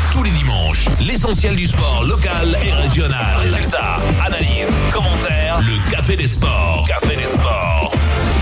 Tous les dimanches, l'essentiel du sport local et régional. Résultats, analyses, commentaires, le Café des Sports. Café des Sports.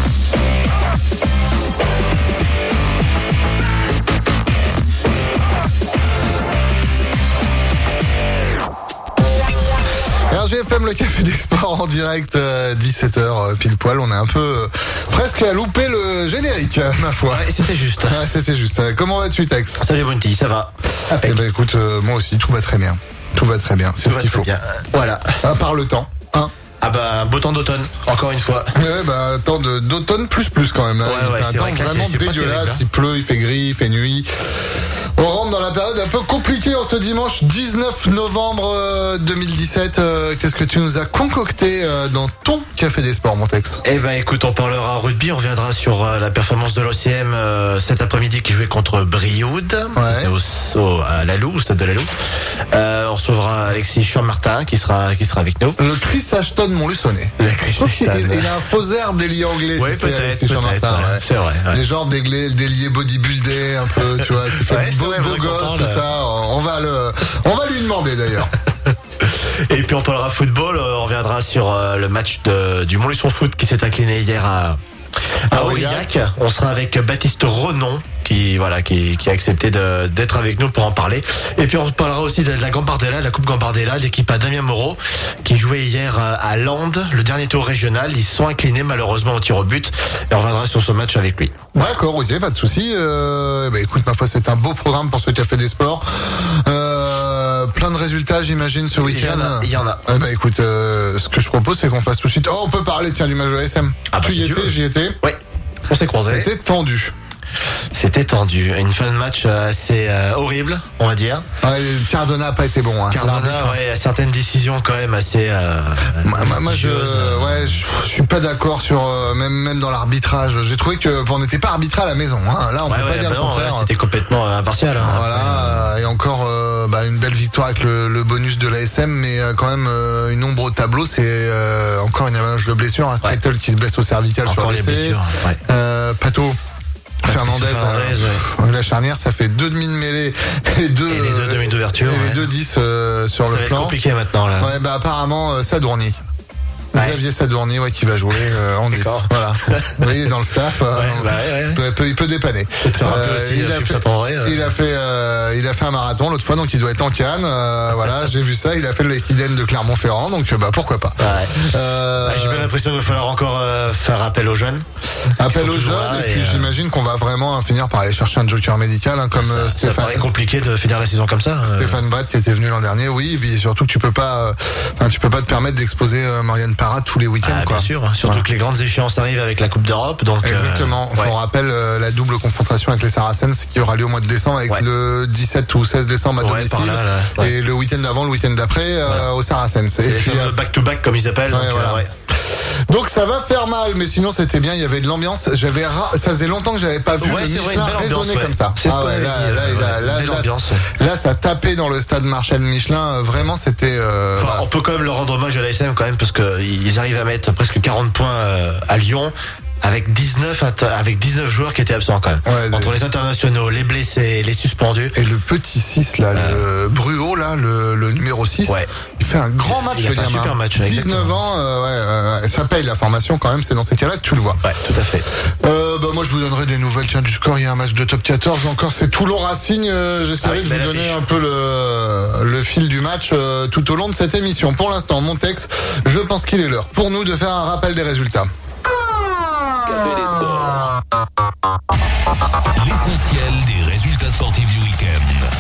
RGFM, le Café des Sports en direct, 17h pile poil. On est un peu presque à louper le générique, ma foi. Ouais, c'était juste. Ouais, c'était juste. Comment vas-tu, Tex? Salut Bounty, ça va? Eh ben écoute, moi aussi, tout va très bien. Tout va très bien, c'est ce qu'il faut. Bien. Voilà. À part le temps, hein. Ah bah, beau temps d'automne, encore une fois. Ouais, bah, temps d'automne plus quand même. Hein. Ouais, Il fait un temps vraiment c'est dégueulasse. terrible, hein. Il pleut, il fait gris, il fait nuit. On rentre dans la période un peu compliquée en ce dimanche 19 novembre 2017. Qu'est-ce que tu nous as concocté dans ton Café des Sports, mon Tex? Eh ben écoute, on parlera rugby, on reviendra sur la performance de l'OCM cet après-midi qui jouait contre Brioude. Ouais. C'était à Lalou, au stade de Lalou. On recevra Alexis Champ-Martin qui sera avec nous. Le Chris Ashton Montluçonnet. Il a un faux air d'ailier anglais. Oui, tu sais, peut-être, Alexis Champ-Martin, ouais. c'est vrai. Ouais. Les genres d'ailier bodybuildé un peu, tu vois, qui fait Ouais, beau gosse, tout ça. On va lui demander d'ailleurs. Et puis on parlera football, on reviendra sur le match du Montluçon Foot qui s'est incliné hier à Aurillac. On sera avec Baptiste Renon qui a accepté d'être avec nous pour en parler. Et puis on parlera aussi de la Gambardella, la Coupe Gambardella, l'équipe à Damien Moreau qui jouait hier à Landes, le dernier tour régional. Ils se sont inclinés malheureusement au tir au but. Et on reviendra sur ce match avec lui. D'accord, ok, pas de souci. Écoute, ma foi, c'est un beau programme pour ce Café des Sports. Plein de résultats, j'imagine, ce week-end. Il y en a. Écoute, ce que je propose, c'est qu'on fasse tout de suite. Oh, on peut parler, tiens, du match de l'ASM. Ah bah, tu y étais, j'y étais. Oui, on s'est croisés. C'était tendu. C'était tendu. Une fin de match assez horrible, on va dire. Ouais, Cardona n'a pas été bon. Hein. Cardona, ouais, certaines décisions quand même assez. Moi, je suis pas d'accord sur même dans l'arbitrage. J'ai trouvé que on n'était pas arbitré à la maison. Hein. Là, on peut pas dire le contraire. C'était complètement impartial. Hein. Voilà. Et encore une belle victoire avec le bonus de l'ASM, mais quand même une ombre au tableau. C'est encore une avalanche de blessures. Un Streitel qui se blesse au cervical encore sur les blessures. Ouais. Pato. Fernandez, ouais. La charnière, ça fait 2 demi de mêlée et deux demi d'ouverture. Et les 2 10 sur le plan. Ça va être compliqué maintenant là. Ouais, apparemment Sadourny. Xavier Sadourny, qui va jouer en 10. Voilà. Oui, il est dans le staff. Il peut dépanner. Il a fait un marathon l'autre fois, donc il doit être en Cannes. Voilà, j'ai vu ça. Il a fait le Equiden de Clermont-Ferrand, donc pourquoi pas. J'ai bien l'impression qu'il va falloir encore faire appel aux jeunes. Appel aux jeunes, et puis j'imagine qu'on va vraiment finir par aller chercher un joker médical, comme Stéphane. Ça paraît compliqué de finir la saison comme ça. Stéphane Brett qui était venu l'an dernier, oui, et puis surtout que tu peux pas te permettre d'exposer Marianne Parra tous les week-ends, Bien sûr, surtout que les grandes échéances arrivent avec la Coupe d'Europe, donc. Exactement. On rappelle la double confrontation avec les Saracens qui aura lieu au mois de décembre, avec le 17 ou 16 décembre à domicile, et le week-end d'avant, le week-end d'après au Saracens. Et puis back-to-back comme ils appellent. Donc ça va faire mal, mais sinon c'était bien, il y avait de l'ambiance. Ça faisait longtemps que j'avais pas vu le Michelin résonner comme ça. C'est là, ça tapait dans le stade Marcel Michelin. Vraiment, c'était. On peut quand même leur rendre hommage à l'ASM quand même, parce que ils arrivent à mettre presque 40 points à Lyon. Avec 19 joueurs qui étaient absents quand même. Entre les internationaux, les blessés, les suspendus. Et le petit 6 là, le Bruot là, le numéro 6. Il fait un grand match, il a fait un super match. 19 ans, ça paye la formation quand même, c'est dans ces cas-là que tu le vois. Ouais, tout à fait. Moi je vous donnerai des nouvelles du score, il y a un match de top 14 encore, c'est Toulon-Racing, j'essaierai de vous donner un peu le fil du match tout au long de cette émission. Pour l'instant, mon texte, je pense qu'il est l'heure pour nous de faire un rappel des résultats. Café des Sports. L'essentiel des résultats sportifs du week-end.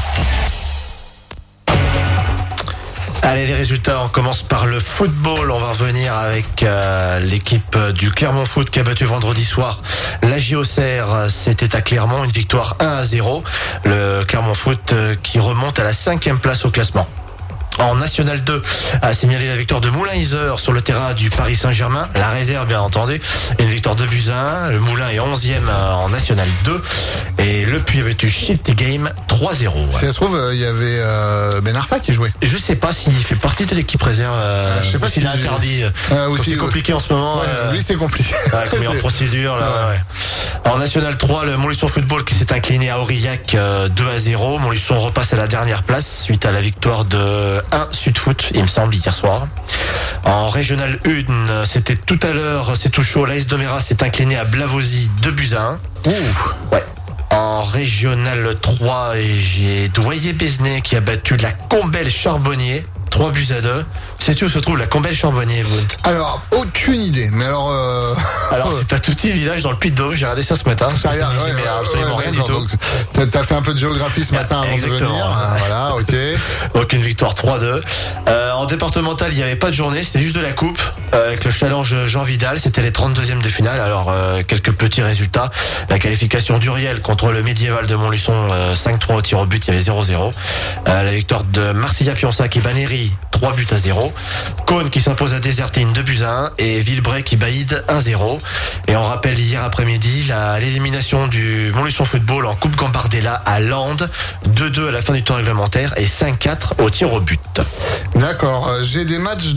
Allez, les résultats, on commence par le football. On va revenir avec l'équipe du Clermont Foot qui a battu vendredi soir la JOCR. C'était à Clermont, une victoire 1-0. Le Clermont Foot qui remonte à la 5e place au classement. En National 2, a signalé la victoire de Moulin-Isère sur le terrain du Paris Saint-Germain. La réserve, bien entendu, une victoire de buts à 1. Le Moulin est 11e en National 2. Et le Puy a battu Shifty Game 3-0. Ouais. Si ça se trouve, il y avait Ben Arfa qui jouait. Je sais pas s'il fait partie de l'équipe réserve. Je sais pas s'il est interdit. C'est compliqué en ce moment. Lui, c'est compliqué. Comme il est en procédure. Là, ouais. En National 3, le Montluçon Football qui s'est incliné à Aurillac 2-0. Montluçon repasse à la dernière place suite à la victoire de 1 Sud Foot, il me semble, hier soir. En Régional 1, c'était tout à l'heure, c'est tout chaud. L'AS Domérat s'est incliné à Blavozy 2-1. Ouais. En Régional 3, j'ai Douaillé-Besnay qui a battu la Combelle Charbonnier 3-2. Sais-tu où se trouve la Combelle Charbonnier, Wood? Alors, aucune idée. Mais alors, Alors, c'est un tout petit village dans le Puy-de-Dôme. J'ai regardé ça ce matin. Mais absolument rien du tout. T'as fait un peu de géographie ce matin avant de venir. Voilà, ok. Donc une victoire 3-2. En départemental, il n'y avait pas de journée. C'était juste de la coupe avec le challenge Jean Vidal. C'était les 32e de finale. Alors, quelques petits résultats. La qualification d'Uriel contre le Médiéval de Montluçon, 5-3 au tir au but. Il y avait 0-0. La victoire de Marcilla-Pionsac et Banéry, 3-0. Cône qui s'impose à Désertine 2-1 et Villebray qui baïde 1-0. Et on rappelle hier après-midi l'élimination du Montluçon Football en Coupe Gambardella à Landes, 2-2 à la fin du temps réglementaire et 5-4 au tir au but. D'accord. J'ai des matchs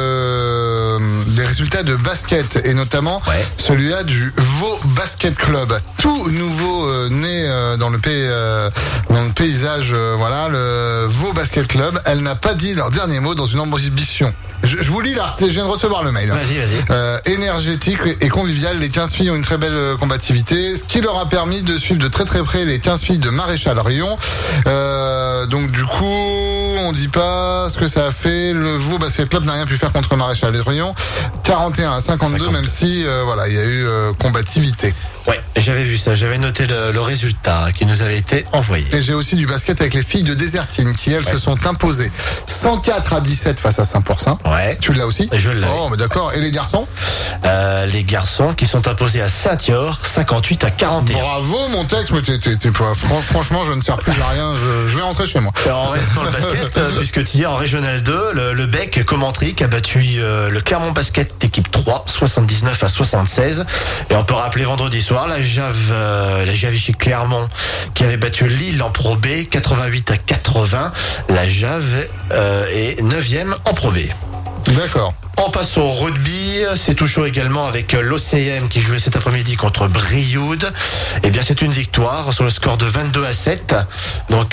des résultats de basket et notamment celui-là du Vaud Basket Club, tout nouveau né dans le paysage. Voilà, le Vaud Basket Club. Elle n'a pas dit leur dernier mot dans une ambition. Je vous lis là, je viens de recevoir le mail. Vas-y. Énergétique et convivial, les 15 filles ont une très belle combativité, ce qui leur a permis de suivre de très très près les 15 filles de Maréchal Rion. Donc du coup, on dit pas ce que ça a fait. Le Vaud Basket Club n'a rien pu faire contre Maréchal Rion. 41-52, même si voilà, il y a eu combativité. Ouais, j'avais vu ça, j'avais noté le résultat qui nous avait été envoyé. Et j'ai aussi du basket avec les filles de Désertine qui, elles, se sont imposées 104-17 face à Saint-Pourçain. Ouais. Tu l'as aussi? Je l'ai. Oh, mais d'accord. Et les garçons? Les garçons qui sont imposés à Saint-Yor, 58-41. Bravo, mon texte, mais franchement, je ne sers plus à rien, je vais rentrer chez moi. On reste dans le basket, puisque hier, en Régional 2, le Bec Commentry qui a battu le Clermont Basket équipe 3, 79-76. Et on peut rappeler vendredi soir, la Javichy Clermont qui avait battu Lille en Pro B 88-80. La Jave est 9e en Pro B. D'accord. On passe au rugby, c'est tout chaud également avec l'OCM qui jouait cet après-midi contre Brioude. Eh bien c'est une victoire sur le score de 22-7. Donc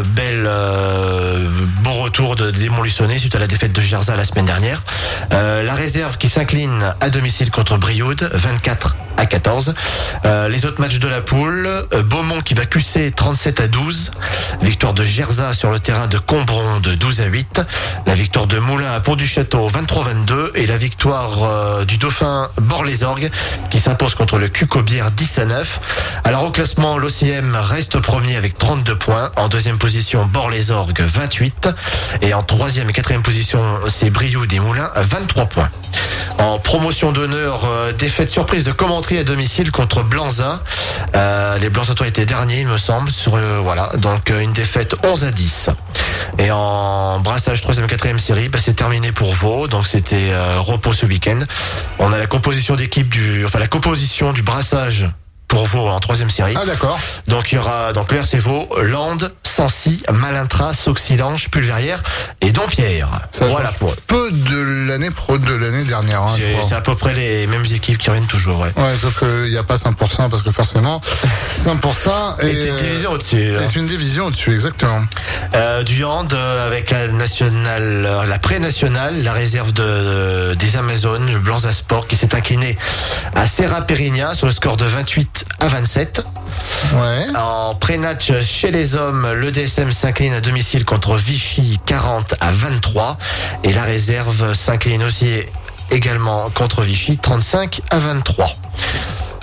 bon retour des Montluçonnais suite à la défaite de Gerza la semaine dernière. La réserve qui s'incline à domicile contre Brioude, 24-14. Les autres matchs de la poule, Beaumont qui bat QC 37-12. Victoire de Gerza sur le terrain de Combron de 12-8. La victoire de Moulins à Pont-du-Château 23-22. Et la victoire du Dauphin Bord-les-Orgues qui s'impose contre le Cucobière 10-9. Alors au classement, l'OCM reste premier avec 32 points. En deuxième position, Bord-les-Orgues 28. Et en troisième et quatrième position, c'est Brioude et Moulins 23 points. En promotion d'honneur, défaite surprise de Commentry à domicile contre Blanza. Les Blanzatois étaient derniers, il me semble. Voilà, donc une défaite 11-10. Et en brassage 3e et 4e série, c'est terminé pour Vaud. Donc c'était repos ce week-end. On a la composition d'équipe la composition du brassage pour Vaud en 3e série. Ah d'accord. Donc il y aura le RC Vaud, Landes, Sancy, Malintra, Sauxilange, Pulverrière et Dompierre. Ça voilà pour peu de l'année dernière. Hein, c'est à peu près les mêmes équipes qui reviennent toujours. Ouais, sauf qu'il n'y a pas 5% parce que forcément 5% est une division au-dessus. C'est une division au-dessus, exactement. Du hand avec la nationale, la pré-nationale, la réserve des Amazones, le Blanza Sport qui s'est incliné à Serra Périgna sur le score de 28-27. Ouais. En pré-natch chez les hommes, le DSM s'incline à domicile contre Vichy 40-23 et la réserve s'incline aussi également contre Vichy 35-23.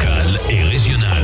locales et régionales.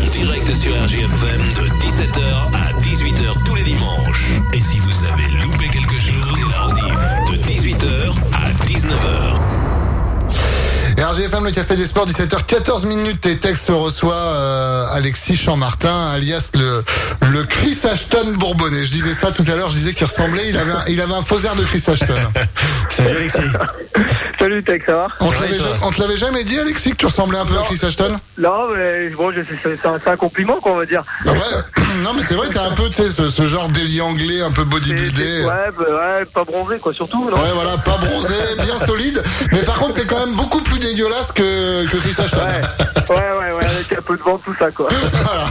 le Café des Sports, 17h14. Tes textes reçoit Alexis Chammartin, alias le Chris Ashton bourbonnais. Je disais ça tout à l'heure, je disais qu'il ressemblait, il avait un faux air de Chris Ashton. Salut Alexis. Salut Tex, ça va? On te l'avait jamais dit, Alexis, que tu ressemblais un peu à Chris Ashton? Non, mais bon, c'est un compliment, quoi, on va dire. Ouais. Non, mais c'est vrai, t'as un peu, tu sais, ce genre d'ailier anglais, un peu bodybuildé. Ouais, pas bronzé, quoi, surtout. Non, ouais, voilà, pas bronzé, bien solide. Mais par contre, t'es quand même beaucoup plus dégueulasse que Chris Ashton. Ouais, avec un peu de vent, tout ça, quoi. Voilà.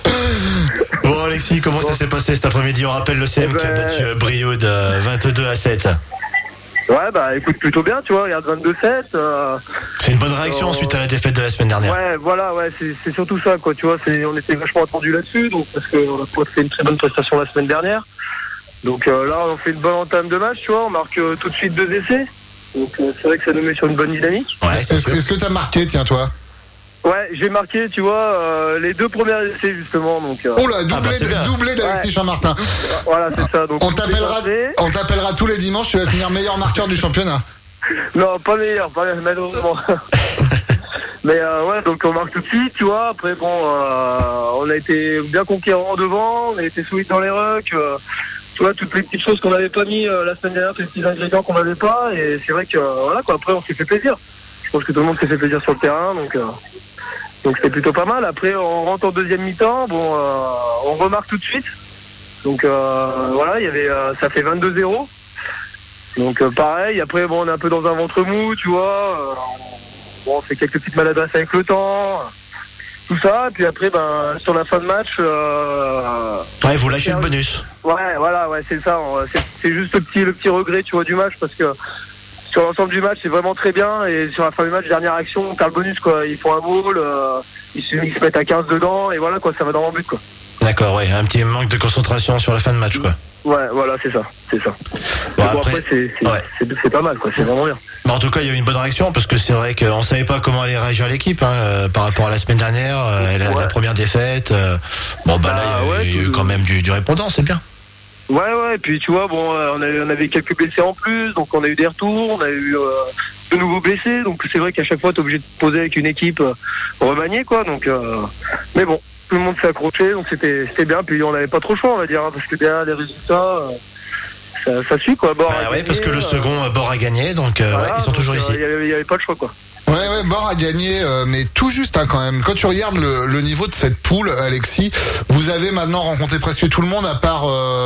Bon, Alexis, comment ça s'est passé cet après-midi? On rappelle le CM qui a battu Brioude 22-7. Ouais, bah écoute, plutôt bien, tu vois, regarde 22-7. C'est une bonne réaction suite à la défaite de la semaine dernière. Ouais, voilà, c'est surtout ça, quoi, tu vois, on était vachement attendu là-dessus, donc parce qu'on a fait une très bonne prestation la semaine dernière. Donc là, on fait une bonne entame de match, tu vois, on marque tout de suite 2 essais. Donc c'est vrai que ça nous met sur une bonne dynamique. Ouais, est-ce que t'as marqué, tiens, toi? Ouais, j'ai marqué, tu vois, les 2 premiers essais, justement. Donc, oh là, doublé d'Alexis Chammartin. Voilà, c'est ça. Donc, on t'appellera tous les dimanches, tu vas finir meilleur marqueur du championnat. Non, pas meilleur, malheureusement. Mais ouais, donc on marque tout de suite, tu vois. Après, bon, on a été bien conquérants devant, on a été solide dans les rucks. Tu vois, toutes les petites choses qu'on n'avait pas mis la semaine dernière, tous les petits ingrédients qu'on n'avait pas. Et c'est vrai que, voilà, quoi, après, on s'est fait plaisir. Je pense que tout le monde s'est fait plaisir sur le terrain, donc c'était plutôt pas mal. Après, on rentre en deuxième mi-temps, bon, on remarque tout de suite. Donc voilà, ça fait 22-0. Donc pareil, après, bon, on est un peu dans un ventre mou, tu vois. Bon, on fait quelques petites maladresses avec le temps, tout ça. Puis après, sur la fin de match... ouais, vous lâchez le bonus. Ouais, voilà, ouais, c'est ça. C'est juste le petit regret, tu vois, du match, parce que sur l'ensemble du match, c'est vraiment très bien. Et sur la fin du match, dernière action, on perd le bonus, quoi. Ils font un goal, ils se mettent à 15 dedans, et voilà, quoi, ça va dans mon but, quoi. D'accord, ouais, un petit manque de concentration sur la fin de match, quoi. Ouais, voilà, c'est ça. Bon, après c'est pas mal, quoi, c'est vraiment bien. Bon, en tout cas, il y a eu une bonne réaction, parce que c'est vrai qu'on savait pas comment allait réagir l'équipe, par rapport à la semaine dernière, la première défaite. Là, il y a eu quand même du répondant, c'est bien. Ouais, et puis tu vois, bon, on avait quelques blessés en plus, donc on a eu des retours, on a eu de nouveaux blessés, donc c'est vrai qu'à chaque fois t'es obligé de poser avec une équipe remaniée, quoi, donc mais bon, tout le monde s'est accroché, donc c'était bien, puis on n'avait pas trop le choix, on va dire, parce que derrière les résultats, ça suit, quoi. Bord ouais, parce que le second Bord a gagné, donc ils sont toujours ici. Il y avait pas le choix, quoi. Ouais, Bord a gagné, mais tout juste, quand même. Quand tu regardes le niveau de cette poule, Alexis, vous avez maintenant rencontré presque tout le monde à part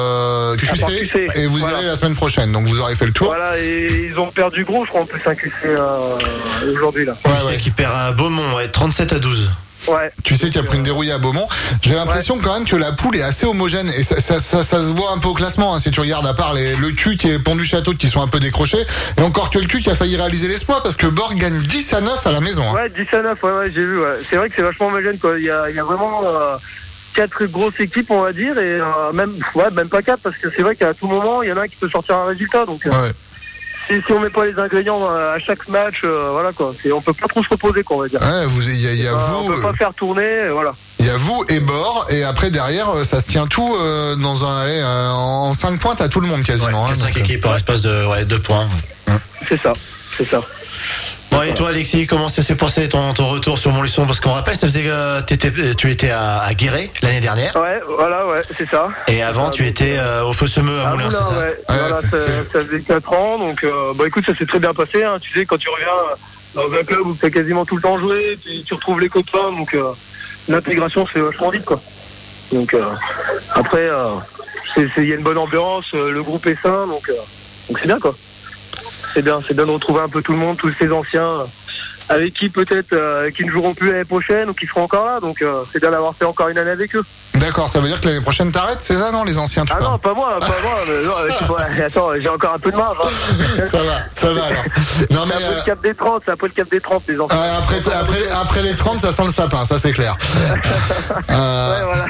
QC, et vous y allez la semaine prochaine, donc vous aurez fait le tour. Voilà, et ils ont perdu gros, je crois, en plus un QC aujourd'hui, là. QC qui perd à Beaumont, 37-12. Ouais. Tu sais qu'il y a pris une dérouille à Beaumont. J'ai l'impression quand même que la poule est assez homogène et ça se voit un peu au classement, si tu regardes, à part le Q qui est Pont du Château qui sont un peu décrochés, et encore que le Q qui a failli réaliser l'exploit parce que Bord gagne 10-9 à la maison. Ouais, 10-9, ouais, j'ai vu. Ouais. C'est vrai que c'est vachement homogène, quoi. Il y a vraiment 4 grosses équipes, on va dire, et même pas 4, parce que c'est vrai qu'à tout moment il y en a un qui peut sortir un résultat, donc. Ouais. Si on met pas les ingrédients à chaque match, voilà, quoi. On peut pas trop se reposer, quoi, on va dire. Ouais, y a vous. On peut pas faire tourner, voilà. Il y a vous et Bord, et après derrière, ça se tient tout dans en 5 points, t'as tout le monde quasiment. Ouais, 5 équipes en l'espace de 2 points. Ouais. C'est ça. Bon, et toi, Alexis, comment ça s'est passé ton retour sur Montluçon? Parce qu'on rappelle, ça faisait que tu étais à Guéret l'année dernière. Ouais, voilà, c'est ça. Et avant, tu étais au Feu-Semeux à Moulins, c'est ça? Ouais. Voilà, ça faisait 4 ans, donc écoute, ça s'est très bien passé, hein. Tu sais, quand tu reviens dans un club où tu as quasiment tout le temps joué, puis tu retrouves les copains, donc l'intégration se fait vachement vite, quoi. Donc après, il y a une bonne ambiance, le groupe est sain, donc c'est bien, quoi. C'est bien de retrouver un peu tout le monde, tous ces anciens avec qui peut-être qui ne joueront plus l'année prochaine ou qui seront encore là, donc c'est bien d'avoir fait encore une année avec eux. D'accord, ça veut dire que l'année prochaine t'arrêtes, c'est ça, non, les anciens? Non, pas moi, mais non, attends, j'ai encore un peu de marge, hein. Ça va alors. Non, mais c'est après le cap des 30, les anciens. Après les 30, ça sent le sapin, ça c'est clair. Ouais, voilà.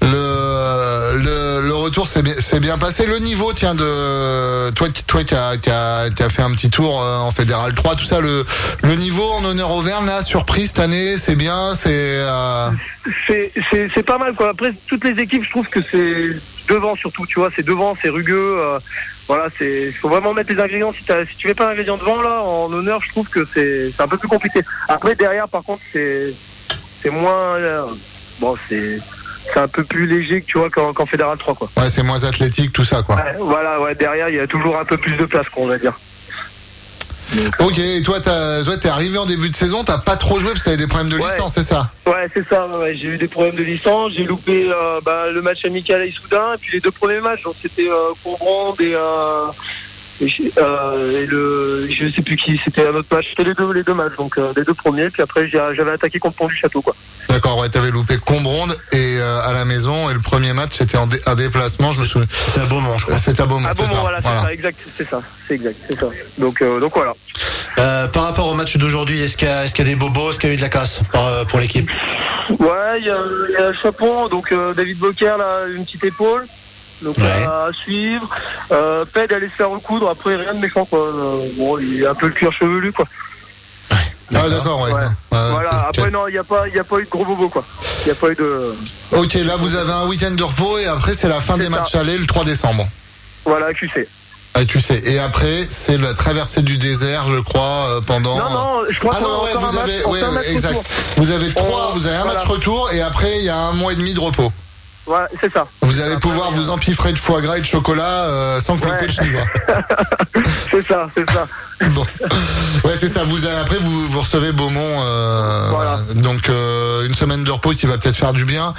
Le retour c'est bien passé. Le niveau, tiens, de toi qui a fait un petit tour en Fédéral 3, tout ça, le niveau en honneur Auvergne, là, surprise cette année, c'est bien, c'est pas mal, quoi. Après toutes les équipes, je trouve que devant surtout, tu vois, c'est devant, c'est rugueux. Voilà, faut vraiment mettre les ingrédients. Si tu mets pas d'ingrédients devant là, en honneur, je trouve que c'est un peu plus compliqué. Après derrière, par contre, c'est moins, c'est un peu plus léger que tu vois qu'en Fédéral 3 quoi. Ouais, c'est moins athlétique tout ça quoi. Ouais, voilà, ouais, derrière il y a toujours un peu plus de place quoi, on va dire. Ok, et toi t'es arrivé en début de saison, t'as pas trop joué parce que t'avais des problèmes de licence, c'est ça? Ouais, c'est ça, ouais. J'ai eu des problèmes de licence, j'ai loupé le match amical à Issoudun, et puis les 2 premiers matchs, donc c'était Combronde et je sais plus qui, c'était un autre match, c'était les deux matchs, donc les 2 premiers, puis après j'avais attaqué contre Pont du Château quoi. D'accord, ouais, t'avais loupé Combronde et à la maison, et le premier match c'était un déplacement, je me souviens. C'était à Beaumont, je crois. C'était à Beaumont, c'est ça. Voilà, c'est ça, exact, c'est ça. Donc voilà. Par rapport au match d'aujourd'hui, est-ce qu'il y a des bobos, est-ce qu'il y a eu de la casse pour l'équipe? Ouais, il y a Chapon, donc David Bocquer là, une petite épaule. Donc à suivre. Ped allait se faire recoudre, après rien de méchant quoi. Il a un peu le cuir chevelu quoi. D'accord, ouais. Voilà, après non, il y a pas eu de gros bobo quoi. Il y a pas eu de. Ok, là vous avez un week-end de repos et après c'est la fin des matchs allés le 3 décembre. Voilà, QC. Tu sais, et après c'est la traversée du désert, je crois, pendant. Non, je crois exact. Vous avez un match retour et après il y a 1 mois et demi de repos. Ouais, c'est ça. Vous allez pouvoir vous empiffrer de foie gras et de chocolat sans que le coach n'y voit. C'est ça. Bon. Ouais, c'est ça. Après vous recevez Beaumont. Voilà. Donc une semaine de repos qui va peut-être faire du bien.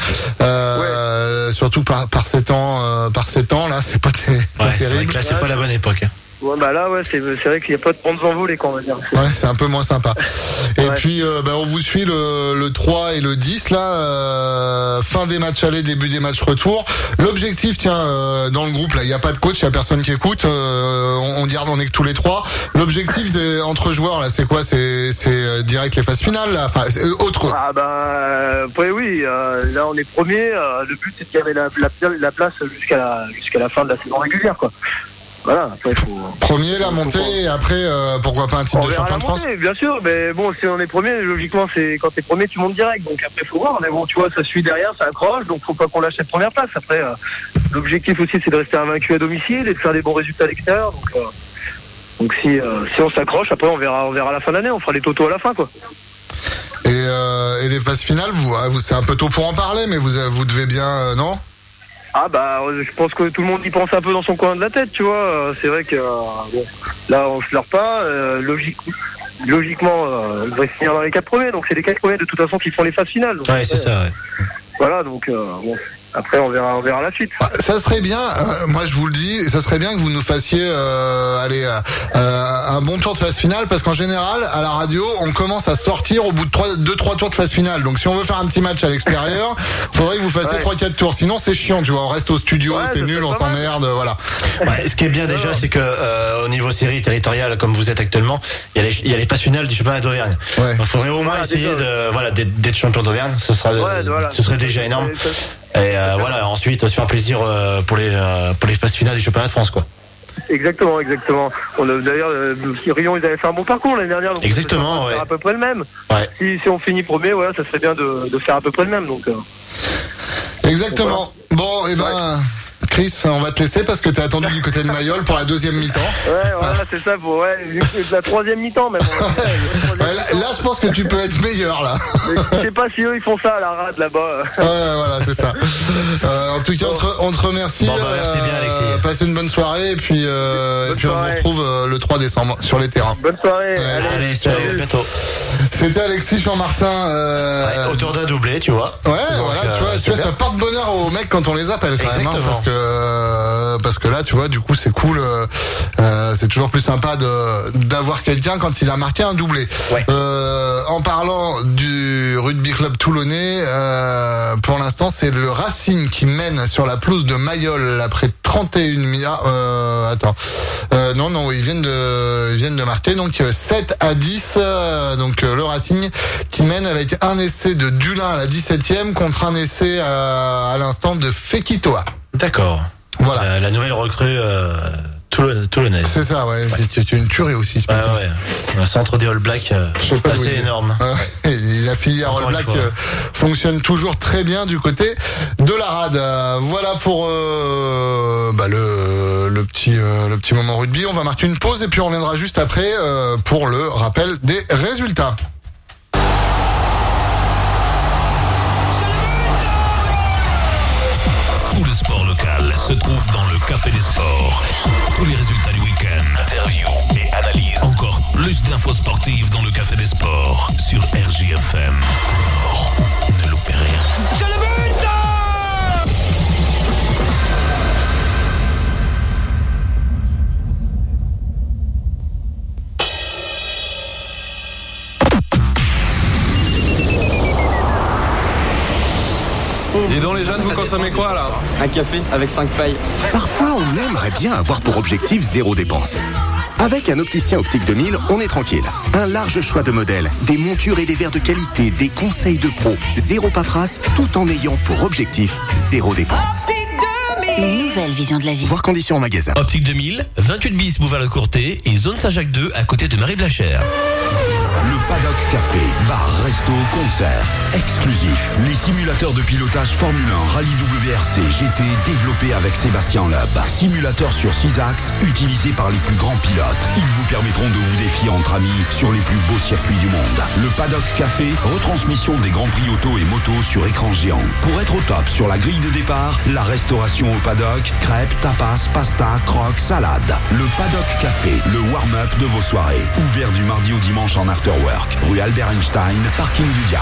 Surtout par ces temps là, c'est pas terrible. C'est vrai que là c'est pas la bonne époque. Ouais, c'est vrai qu'il n'y a pas de bandes envolées, quoi, on va dire. Ouais, c'est un peu moins sympa. Et puis, on vous suit le 3 et le 10, là, fin des matchs aller, début des matchs retour. L'objectif, dans le groupe, là, il n'y a pas de coach, il n'y a personne qui écoute, on est que tous les 3. L'objectif entre joueurs, là, c'est quoi? C'est direct les phases finales, là, enfin, autre. Après, oui, là, on est premier, le but, c'est qu'il y avait la place jusqu'à la fin de la saison régulière, quoi. Voilà, après premier la montée et après pourquoi pas un titre de champion de France. Bien sûr, mais bon, si on est premier, logiquement c'est quand t'es premier tu montes direct, donc après faut voir, mais bon tu vois ça suit derrière, ça accroche, donc faut pas qu'on lâche cette première place. Après l'objectif aussi c'est de rester invaincu à domicile et de faire des bons résultats à l'extérieur, donc si on s'accroche, après on verra à la fin de l'année, on fera les totaux à la fin quoi. Et les phases finales, vous c'est un peu tôt pour en parler, mais vous devez bien non? Je pense que tout le monde y pense un peu dans son coin de la tête, tu vois. C'est vrai que là on se leurre pas. Logiquement, on devrait finir dans les 4 premiers. Donc c'est les 4 premiers de toute façon qui font les phases finales. Donc, c'est ça. Ouais. Voilà, donc après on verra la suite. Ça serait bien. Moi je vous le dis, ça serait bien que vous nous fassiez un bon tour de phase finale, parce qu'en général à la radio on commence à sortir au bout de 2-3 tours de phase finale. Donc si on veut faire un petit match à l'extérieur, faudrait que vous fassiez 3-4 tours. Sinon c'est chiant, tu vois. On reste au studio, c'est nul, on s'emmerde, voilà. Ce qui est bien déjà, c'est que au niveau série territoriale, comme vous êtes actuellement, il y a les phases finales du championnat d'Auvergne. Donc il faudrait au moins essayer d'être champion d'Auvergne. Ce serait déjà énorme. Et ensuite se faire plaisir pour les phases finales du championnat de France quoi. Exactement. D'ailleurs Rion ils avaient fait un bon parcours l'année dernière, donc exactement, faire à peu près le même. Si on finit premier, ça serait bien de faire à peu près le même donc. Exactement. Bon Chris, on va te laisser parce que t'es attendu du côté de Mayol pour la deuxième mi-temps. Ouais, voilà, c'est ça, la troisième mi-temps même. Là, je pense que tu peux être meilleur, là. Je sais pas si eux, ils font ça à la rade, là-bas. Ouais, voilà, c'est ça. En tout cas, on te remercie. Merci bien, Alexis. Passez une bonne soirée, et puis on vous retrouve le 3 décembre sur les terrains. Bonne soirée. Allez, salut, à bientôt. C'était Alexis Jean-Martin. Auteur d'un doublé, tu vois. Ouais, tu vois, ça porte bonheur aux mecs quand on les appelle, quand même, parce que là, tu vois, du coup, c'est cool. C'est toujours plus sympa d'avoir quelqu'un quand il a marqué un doublé. En parlant du rugby club toulonnais, pour l'instant, c'est le Racing qui mène sur la pelouse de Mayol après 31 minutes. Non, ils viennent de marquer, donc 7-10. Donc le Racing qui mène avec un essai de Dulin à la 17e contre un essai à l'instant de Fekitoa. D'accord. Voilà. La nouvelle recrue toulonnaise. C'est ça, ouais. C'est une tuerie aussi. Le centre des All Blacks, assez énorme. Il a filière All Black fonctionne toujours très bien du côté de la rade. Voilà pour le petit moment rugby. On va marquer une pause et puis on reviendra juste après pour le rappel des résultats. Tout le sport local se trouve dans le Café des Sports. Tous les résultats du week-end, interviews et analyses. Encore plus d'infos sportives dans le Café des Sports sur RJFM. Ne loupez rien. Dis donc les jeunes, vous consommez quoi là? Un café avec 5 pailles. Parfois, on aimerait bien avoir pour objectif zéro dépense. Avec un opticien optique 2000, on est tranquille. Un large choix de modèles, des montures et des verres de qualité, des conseils de pros, zéro paperasse, tout en ayant pour objectif zéro dépense. Une nouvelle vision de la vie. Voir conditions en magasin. Optique 2000, 28 bis boulevard Le Courtet et zone Saint-Jacques 2 à côté de Marie-Blachère. Le Paddock Café, bar, resto, concert. Exclusif. Les simulateurs de pilotage Formule 1, Rallye WRC, GT développés avec Sébastien Loeb. Simulateurs sur 6 axes utilisés par les plus grands pilotes. Ils vous permettront de vous défier entre amis sur les plus beaux circuits du monde. Le Paddock Café, retransmission des grands prix auto et moto sur écran géant. Pour être au top sur la grille de départ, la restauration au paddock, crêpes, tapas, pasta, croques, salade. Le Paddock Café, le warm-up de vos soirées. Ouvert du mardi au dimanche en afterwork. Rue Albert Einstein, parking du Diams.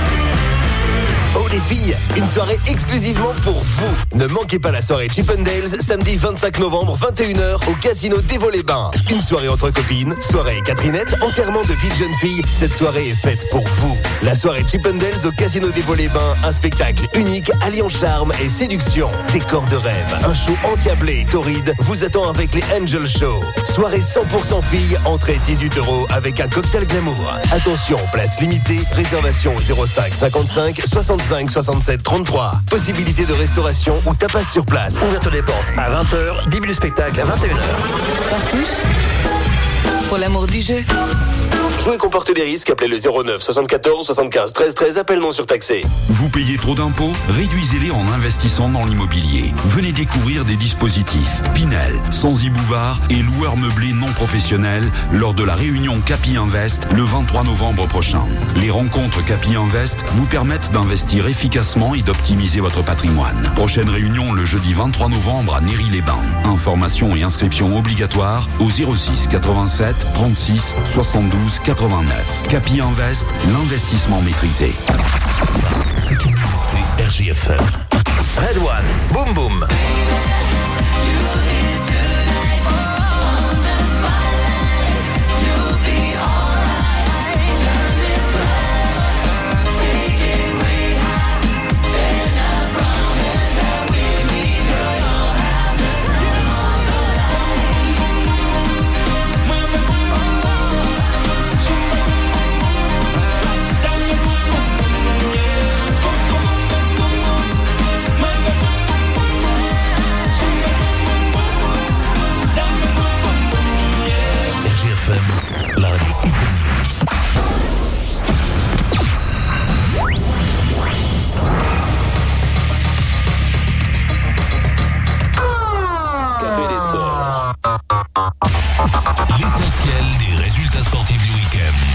Oh les filles, une soirée exclusivement pour vous. Ne manquez pas la soirée Chip 'n Dale's samedi 25 novembre 21h au casino d'Evaux-les-Bains. Une soirée entre copines, soirée Catherinette, enterrement de vie de jeune fille. Cette soirée est faite pour vous. La soirée Chip 'n Dale's au casino d'Evaux-les-Bains, un spectacle unique alliant charme et séduction. Décor de rêve, un show endiablé et torride vous attend avec les Angel Show. Soirée 100% filles, entrée 18 € avec un cocktail glamour. Attention, place limitée, réservation 05 55 65 67 33. Possibilité de restauration ou tapas sur place. Ouverture des portes à 20h, début du spectacle à 21h. Partouche pour l'amour du jeu. Jouer comporte des risques, appelez le 09 74 75 13 13, appel non surtaxé. Vous payez trop d'impôts? Réduisez-les en investissant dans l'immobilier. Venez découvrir des dispositifs Pinel, Sanzy Bouvard et loueurs meublés non professionnels lors de la réunion Capi Invest le 23 novembre prochain. Les rencontres Capi Invest vous permettent d'investir efficacement et d'optimiser votre patrimoine. Prochaine réunion le jeudi 23 novembre à Néry-les-Bains. Informations et inscriptions obligatoires au 06 87 36 72 89. Capi Invest, l'investissement maîtrisé. C'est une nouveauté RJFM. Red One, boum boum. La radio Café des sports. L'essentiel des résultats sportifs du week-end.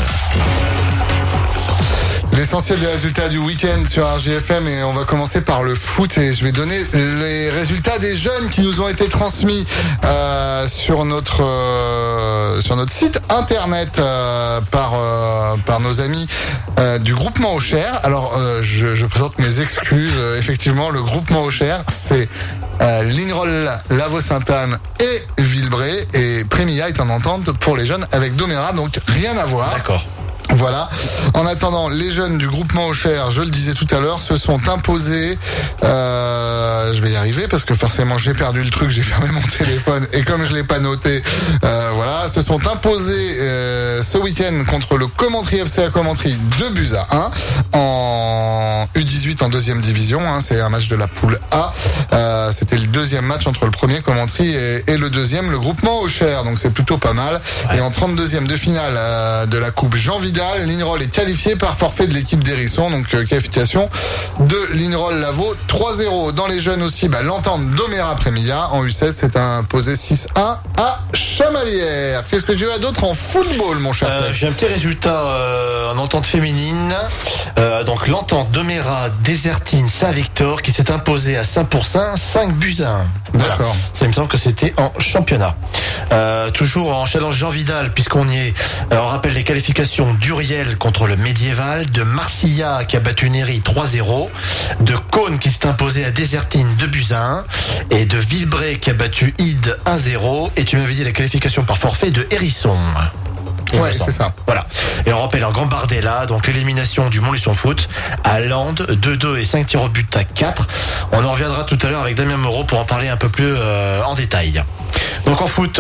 L'essentiel des résultats du week-end sur RJFM et on va commencer par le foot et je vais donner les résultats des jeunes qui nous ont été transmis sur notre site internet par nos amis du groupement Auxerre. Alors je présente mes excuses. Effectivement, le groupement Auxerre, c'est Lignerolles, Lavaux-Sainte-Anne et Villebray et Prémilla est en entente pour les jeunes avec Domérat, donc rien à voir. D'accord. Voilà. En attendant, les jeunes du groupement Auxerre, je le disais tout à l'heure, se sont imposés. Je vais y arriver parce que forcément j'ai perdu le truc, j'ai fermé mon téléphone et comme je l'ai pas noté, voilà, se sont imposés ce week-end contre le Commentry FC à Commentry 2-1 en U18 en deuxième division. C'est un match de la poule A. C'était le deuxième match entre le premier Commentry et le deuxième, le groupement Auxerre. Donc c'est plutôt pas mal. Ouais. Et en 32e de finale de la Coupe Jean Vidal Jean-Vidal. Lignerolles est qualifié par forfait de l'équipe d'Hérisson, donc qualification de Lignerolles Lavaux 3-0. Dans les jeunes aussi, l'entente d'Oméra Prémilla en U16 s'est imposé 6-1 à Chamalières. Qu'est-ce que tu as d'autre en football, mon cher Tex? J'ai un petit résultat en entente féminine. Donc l'entente d'Oméra Désertine Saint-Victor qui s'est imposée à Saint-Pourçain 5-1. Voilà. D'accord. Ça me semble que c'était en championnat. Toujours en challenge Jean Vidal, puisqu'on y est. On rappelle les qualifications d'Uriel contre le Médiéval, de Marcilla qui a battu Néry 3-0, de Cône qui s'est imposé à Désertine 2-1, et de Villebray qui a battu Ide 1-0. Et tu m'avais dit la qualification par forfait de Hérisson. Ouais, c'est ça. Voilà. Et on rappelle en Gambardella, donc l'élimination du Montluçon Foot à Landes, 2-2 et 5 tirs au but à 4. On en reviendra tout à l'heure avec Damien Moreau pour en parler un peu plus en détail. Donc en foot,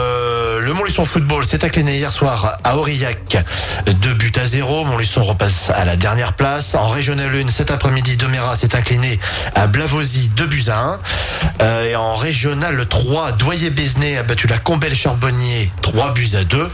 le Montluçon Football s'est incliné hier soir à Aurillac, 2-0. Montluçon repasse à la dernière place. En Régional 1, cet après-midi, Doméra s'est incliné à Blavozy, 2-1. Et en Régional 3, Doyer-Bézenet a battu la Combelle-Charbonnier, 3-2.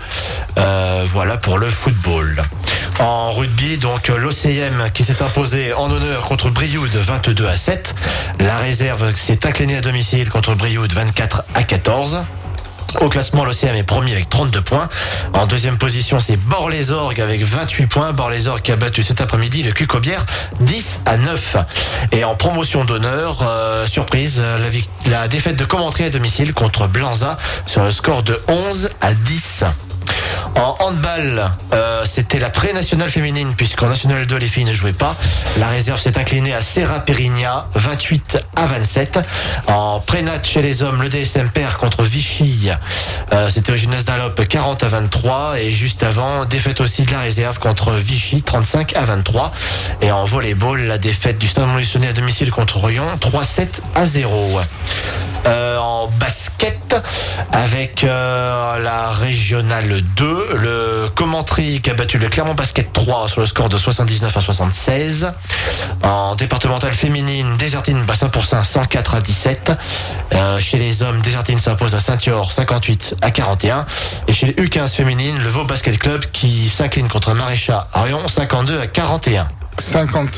Voilà pour le football. En rugby, donc l'OCM qui s'est imposé en honneur contre Brioude 22-7. La réserve s'est inclinée à domicile contre Brioude 24-14. Au classement, l'OCM est premier avec 32 points. En deuxième position, c'est Bord-les-Orgues avec 28 points. Bord-les-Orgues qui a battu cet après-midi le Cucobière 10-9. Et en promotion d'honneur, surprise, la défaite de Commentry à domicile contre Blanza sur le score de 11-10. En handball, c'était la pré-nationale féminine puisqu'en national 2 les filles ne jouaient pas. La réserve s'est inclinée à Serra Périgna 28-27. En pré-nat chez les hommes, le DSM perd contre Vichy. C'était au gymnase d'Allop 40-23 et juste avant, défaite aussi de la réserve contre Vichy 35-23. Et en volleyball, la défaite du Stade Montluçonnais à domicile contre Royan 3-7-0. En basket, avec la régionale 2, le Commentry qui a battu le Clermont Basket 3 sur le score de 79-76. En départementale féminine, Désertine bat Saint-Pourçain 104-17. Chez les hommes, Désertine s'impose à Saint-Yor 58-41. Et chez les U15 féminines, le Vaud Basket Club qui s'incline contre Maréchal à Rion 52-41. 104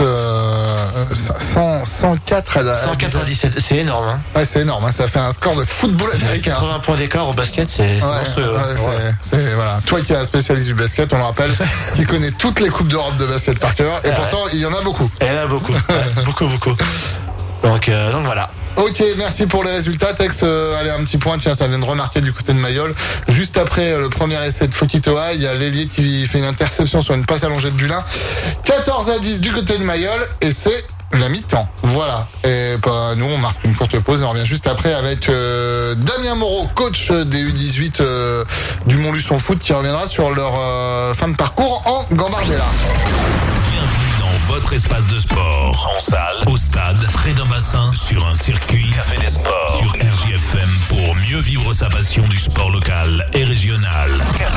à 17, c'est énorme. Hein. Ouais, c'est énorme. Hein. Ça fait un score de football américain. 80 points d'écart au basket, c'est monstrueux. Ouais, voilà. Toi qui es un spécialiste du basket, on le rappelle, qui connaît toutes les coupes d'Europe de basket par cœur, et pourtant il y en a beaucoup. Il y en a beaucoup, beaucoup. Donc voilà. Ok, merci pour les résultats. Tex, allez, un petit point, tiens, ça vient de remarquer du côté de Mayol. Juste après le premier essai de Fokitoa, il y a l'ailier qui fait une interception sur une passe allongée de Dulin. 14-10 du côté de Mayol, et c'est la mi-temps. Voilà. Et nous, on marque une courte pause et on revient juste après avec Damien Moreau, coach des U18 du Montluçon Foot, qui reviendra sur leur fin de parcours en Gambardella. Votre espace de sport, en salle, au stade, près d'un bassin, sur un circuit, Café des Sports, sur RJFM pour mieux vivre sa passion du sport local et régional.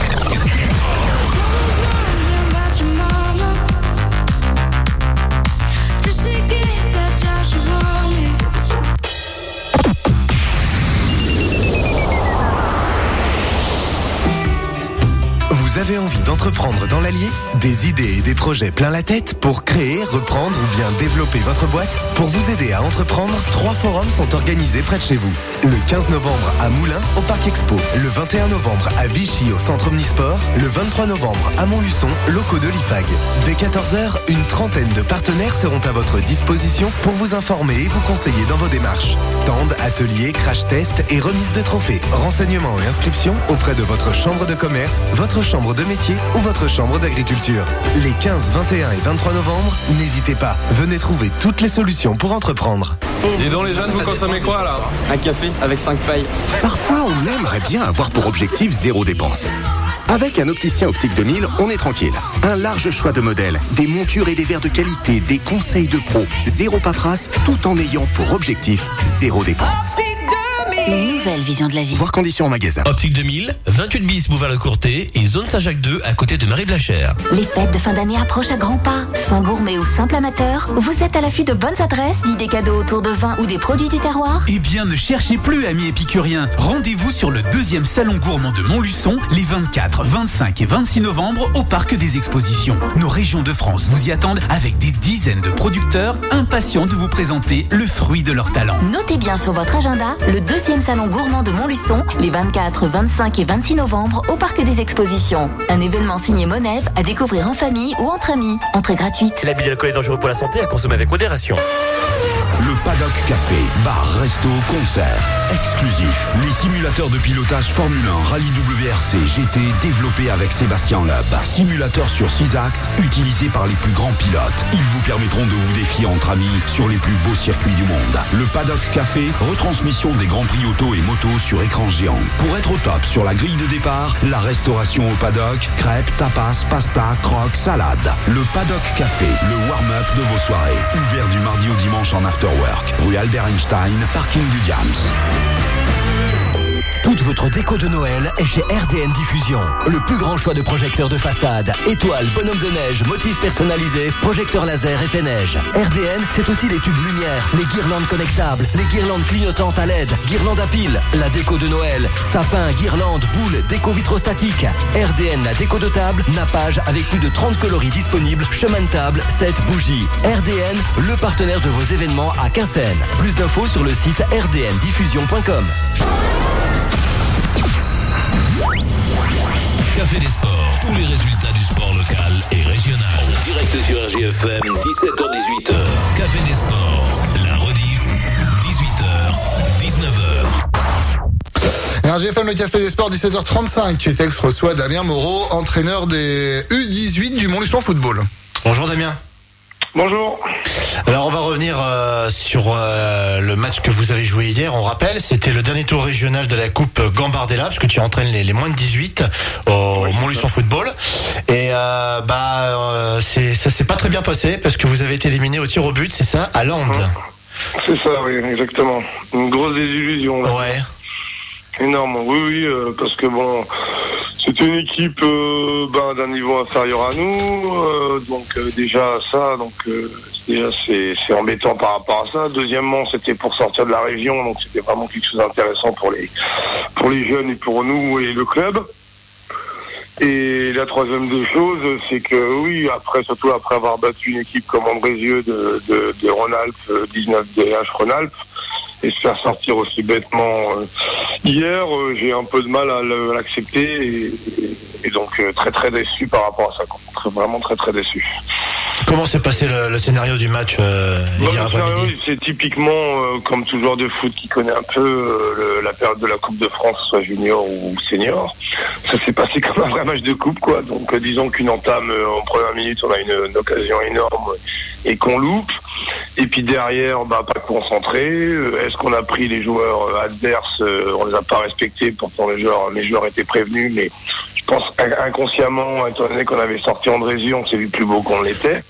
Vous avez envie d'entreprendre dans l'Allier? Des idées et des projets plein la tête pour créer, reprendre ou bien développer votre boîte? Pour vous aider à entreprendre, 3 forums sont organisés près de chez vous. Le 15 novembre à Moulins, au Parc Expo. Le 21 novembre à Vichy, au Centre Omnisport. Le 23 novembre à Montluçon, locaux de l'IFAG. Dès 14h, une trentaine de partenaires seront à votre disposition pour vous informer et vous conseiller dans vos démarches. Stand, ateliers, crash test et remise de trophées. Renseignements et inscriptions auprès de votre chambre de commerce, votre chambre de métier ou votre chambre d'agriculture. Les 15, 21 et 23 novembre, n'hésitez pas, venez trouver toutes les solutions pour entreprendre. Dis donc les jeunes, vous consommez quoi là? Un café avec 5 pailles. Parfois, on aimerait bien avoir pour objectif 0 dépense. Avec un opticien optique 2000, on est tranquille. Un large choix de modèles, des montures et des verres de qualité, des conseils de pros, 0 paperasse, tout en ayant pour objectif 0 dépense. Une nouvelle vision de la vie. Voir conditions en magasin. Optique 2000, 28 bis boulevard Le Courtet et zone Saint-Jacques 2 à côté de Marie-Blachère. Les fêtes de fin d'année approchent à grands pas. Fin gourmet ou simple amateur, vous êtes à l'affût de bonnes adresses, d'idées cadeaux autour de vin ou des produits du terroir? Eh bien, ne cherchez plus, amis épicuriens. Rendez-vous sur le 2e salon gourmand de Montluçon les 24, 25 et 26 novembre au Parc des Expositions. Nos régions de France vous y attendent avec des dizaines de producteurs impatients de vous présenter le fruit de leur talent. Notez bien sur votre agenda le 2e salon gourmand de Montluçon les 24, 25 et 26 novembre au Parc des Expositions. Un événement signé Monève à découvrir en famille ou entre amis. Entrée gratuite. L'abus d'alcool est dangereux pour la santé, à consommer avec modération. Le Paddock Café, bar, resto, concert. Exclusif. Les simulateurs de pilotage Formule 1, Rallye WRC, GT développés avec Sébastien Loeb. Simulateurs sur 6 axes utilisés par les plus grands pilotes. Ils vous permettront de vous défier entre amis sur les plus beaux circuits du monde. Le Paddock Café, retransmission des grands prix auto et moto sur écran géant. Pour être au top sur la grille de départ, la restauration au paddock, crêpes, tapas, pasta, croques, salade. Le Paddock Café, le warm-up de vos soirées. Ouvert du mardi au dimanche en afterwork. Rue Albert Einstein, parking du Diams. Toute votre déco de Noël est chez RDN Diffusion. Le plus grand choix de projecteurs de façade, étoiles, bonhommes de neige, motifs personnalisés, projecteurs laser, effet neige. RDN, c'est aussi les tubes lumière, les guirlandes connectables, les guirlandes clignotantes à LED, guirlandes à piles, la déco de Noël, sapin, guirlandes, boules, déco vitrostatique. RDN, la déco de table, nappage avec plus de 30 coloris disponibles, chemin de table, 7 bougies. RDN, le partenaire de vos événements à Quinssaines. Plus d'infos sur le site rdndiffusion.com. Café des sports, tous les résultats du sport local et régional. En direct sur RJFM, 17h-18h. Café des sports, la rediff, 18h, 19h. RJFM, le Café des sports, 17h35. Chez Tex reçoit Damien Moreau, entraîneur des U18 du Montluçon Football. Bonjour Damien. Bonjour. Alors on va revenir sur le match que vous avez joué hier. On rappelle, c'était le dernier tour régional de la Coupe Gambardella, parce que tu entraînes les moins de 18 au Montluçon Football. Et ça s'est pas très bien passé, parce que vous avez été éliminé au tir au but, c'est ça, à Lande. C'est ça, oui, exactement. Une grosse désillusion. Là. Ouais. Énorme, oui, parce que bon, c'était une équipe d'un niveau inférieur à nous, donc déjà ça, c'est embêtant par rapport à ça. Deuxièmement, c'était pour sortir de la région, donc c'était vraiment quelque chose d'intéressant pour les jeunes et pour nous et le club. Et la troisième des choses, c'est que oui, surtout après avoir battu une équipe comme Andrézieux de Rhône-Alpes, 19 DH Rhône-Alpes, et se faire sortir aussi bêtement hier, j'ai un peu de mal à l'accepter et donc très très déçu par rapport à ça. Vraiment très très déçu. Comment s'est passé le scénario du match hier après-midi ? C'est typiquement comme tout joueur de foot qui connaît un peu la période de la Coupe de France, soit junior ou senior. Ça s'est passé comme un vrai match de coupe, quoi. Donc disons qu'une entame en première minute, on a une occasion énorme et qu'on loupe. Et puis derrière, pas concentré. Est-ce qu'on a pris les joueurs adverses ? On les a pas respectés. Pourtant les joueurs étaient prévenus, mais je pense inconsciemment, étant donné qu'on avait sorti Andrézieux, on s'est vu plus beau qu'on l'était.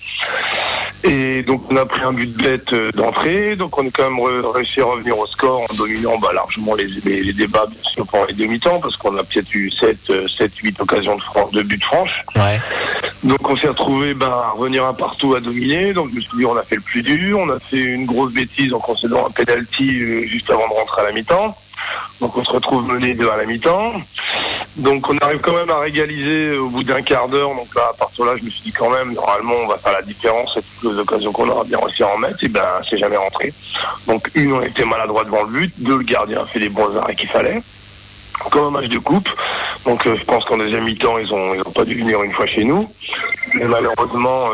Et donc on a pris un but bête d'entrée, donc on a quand même réussi à revenir au score en dominant largement les débats, bien sûr, pendant les demi-temps, parce qu'on a peut-être eu 7-8 occasions de but franches. Ouais. Donc on s'est retrouvé à revenir un partout à dominer, donc je me suis dit on a fait le plus dur, on a fait une grosse bêtise en concédant un penalty juste avant de rentrer à la mi-temps. Donc on se retrouve mené 2 à la mi-temps. Donc on arrive quand même à régaliser au bout d'un quart d'heure. Donc là, à partir de là, je me suis dit quand même, normalement, on va faire la différence. Et toutes les occasions qu'on aura bien réussi à en mettre, c'est jamais rentré. Donc une, on était maladroit devant le but. 2, le gardien a fait les bons arrêts qu'il fallait. Comme un match de coupe. Donc je pense qu'en deuxième mi-temps, ils ont pas dû venir une fois chez nous. Mais malheureusement,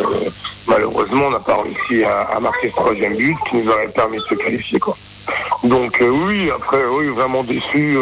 on n'a pas réussi à marquer ce troisième but qui nous aurait permis de se qualifier, quoi. Donc oui, vraiment déçu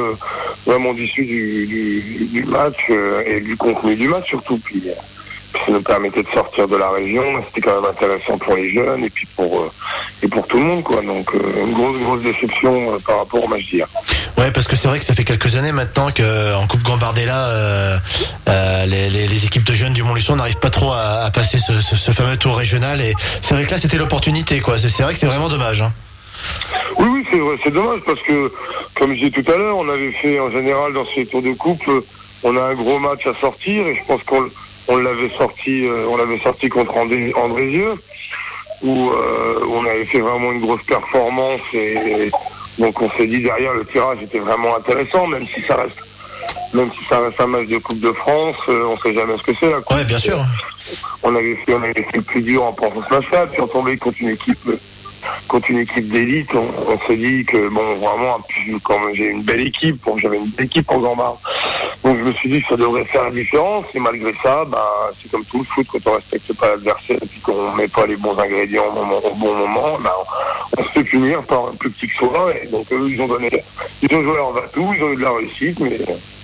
du match et du contenu du match surtout. Puis ça nous permettait de sortir de la région, c'était quand même intéressant pour les jeunes et puis pour tout le monde, quoi. Donc une grosse déception par rapport au match d'hier. Ouais, parce que c'est vrai que ça fait quelques années maintenant qu'en Coupe Gambardella, les équipes de jeunes du Montluçon n'arrivent pas trop à passer ce fameux tour régional, et c'est vrai que là c'était l'opportunité, quoi. C'est vrai que c'est vraiment dommage, hein. Oui, c'est vrai, c'est dommage parce que comme je disais tout à l'heure, on avait fait en général dans ces tours de coupe, on a un gros match à sortir et je pense qu'on l'avait sorti contre Andrézieux où on avait fait vraiment une grosse performance et donc on s'est dit derrière le tirage était vraiment intéressant, même si ça reste un match de Coupe de France, on sait jamais ce que c'est. Ouais, bien sûr. On avait fait le plus dur en pensant ce match-là, puis on tombait contre une équipe d'élite. On s'est dit que bon, vraiment, comme j'ai une belle équipe, j'avais une belle équipe en Gambard. Donc je me suis dit que ça devrait faire la différence. Et malgré ça, c'est comme tout le foot, quand on respecte pas l'adversaire et puis qu'on met pas les bons ingrédients au bon moment, on se fait punir par un plus petit que soi. Et donc eux, ils ont joué leur va-tout, ils ont eu de la réussite, mais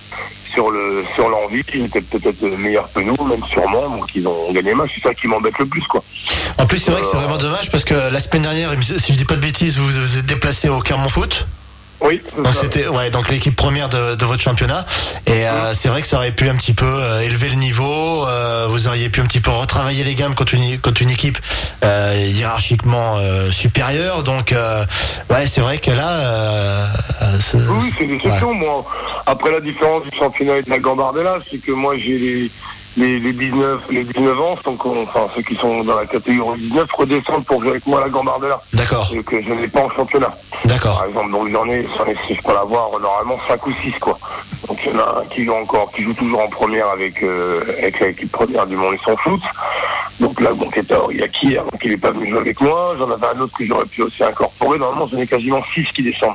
sur l'envie, ils étaient peut-être meilleurs que nous, même sûrement, donc ils ont gagné le match, c'est ça qui m'embête le plus, quoi. En plus, c'est vrai que c'est vraiment dommage parce que la semaine dernière, si je dis pas de bêtises, vous vous êtes déplacé au Clermont Foot. Oui. Donc c'était donc l'équipe première de votre championnat et c'est vrai que ça aurait pu un petit peu élever le niveau, vous auriez pu un petit peu retravailler les gammes contre une équipe hiérarchiquement supérieure, donc c'est vrai que là oui, c'est des exceptions. Moi, après la différence du championnat et de la Gambardella, c'est que moi j'ai les 19 ans, donc ceux qui sont dans la catégorie 19 redescendent pour jouer avec moi à la Gambardella. D'accord. Et que je n'ai pas en championnat. D'accord. Par exemple, donc j'en ai, si je peux l'avoir, normalement 5 ou 6, quoi. Donc il y en a un qui joue toujours en première avec l'équipe première du Montluçon Foot. Donc là, bon, qui était à Aurillac hier, donc il n'est pas venu jouer avec moi. J'en avais un autre que j'aurais pu aussi incorporer. Normalement, j'en ai quasiment 6 qui descendent.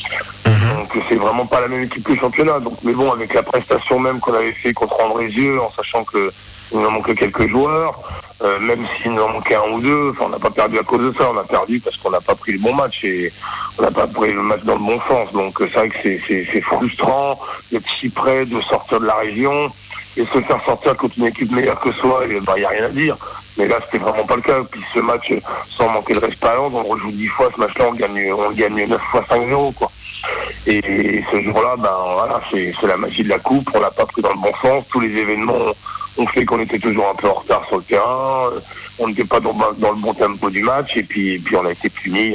Donc c'est vraiment pas la même équipe que le championnat. Donc, mais bon, avec la prestation même qu'on avait fait contre Andrézieux, en sachant que il nous en manquait quelques joueurs, même s'il nous en manquait un ou deux, on n'a pas perdu à cause de ça, on a perdu parce qu'on n'a pas pris le bon match et on n'a pas pris le match dans le bon sens. Donc c'est vrai que c'est frustrant d'être si près de sortir de la région et se faire sortir contre une équipe meilleure que soi, il n'y a rien à dire. Mais là, c'était vraiment pas le cas. Puis ce match, sans manquer de respect à Lens, on le rejoue 10 fois, ce match-là, on gagne 9 fois 5-0, quoi. Et ce jour-là, c'est la magie de la coupe, on l'a pas pris dans le bon sens. Tous les événements ont fait qu'on était toujours un peu en retard sur le terrain, on n'était pas dans le bon tempo du match, et puis on a été punis,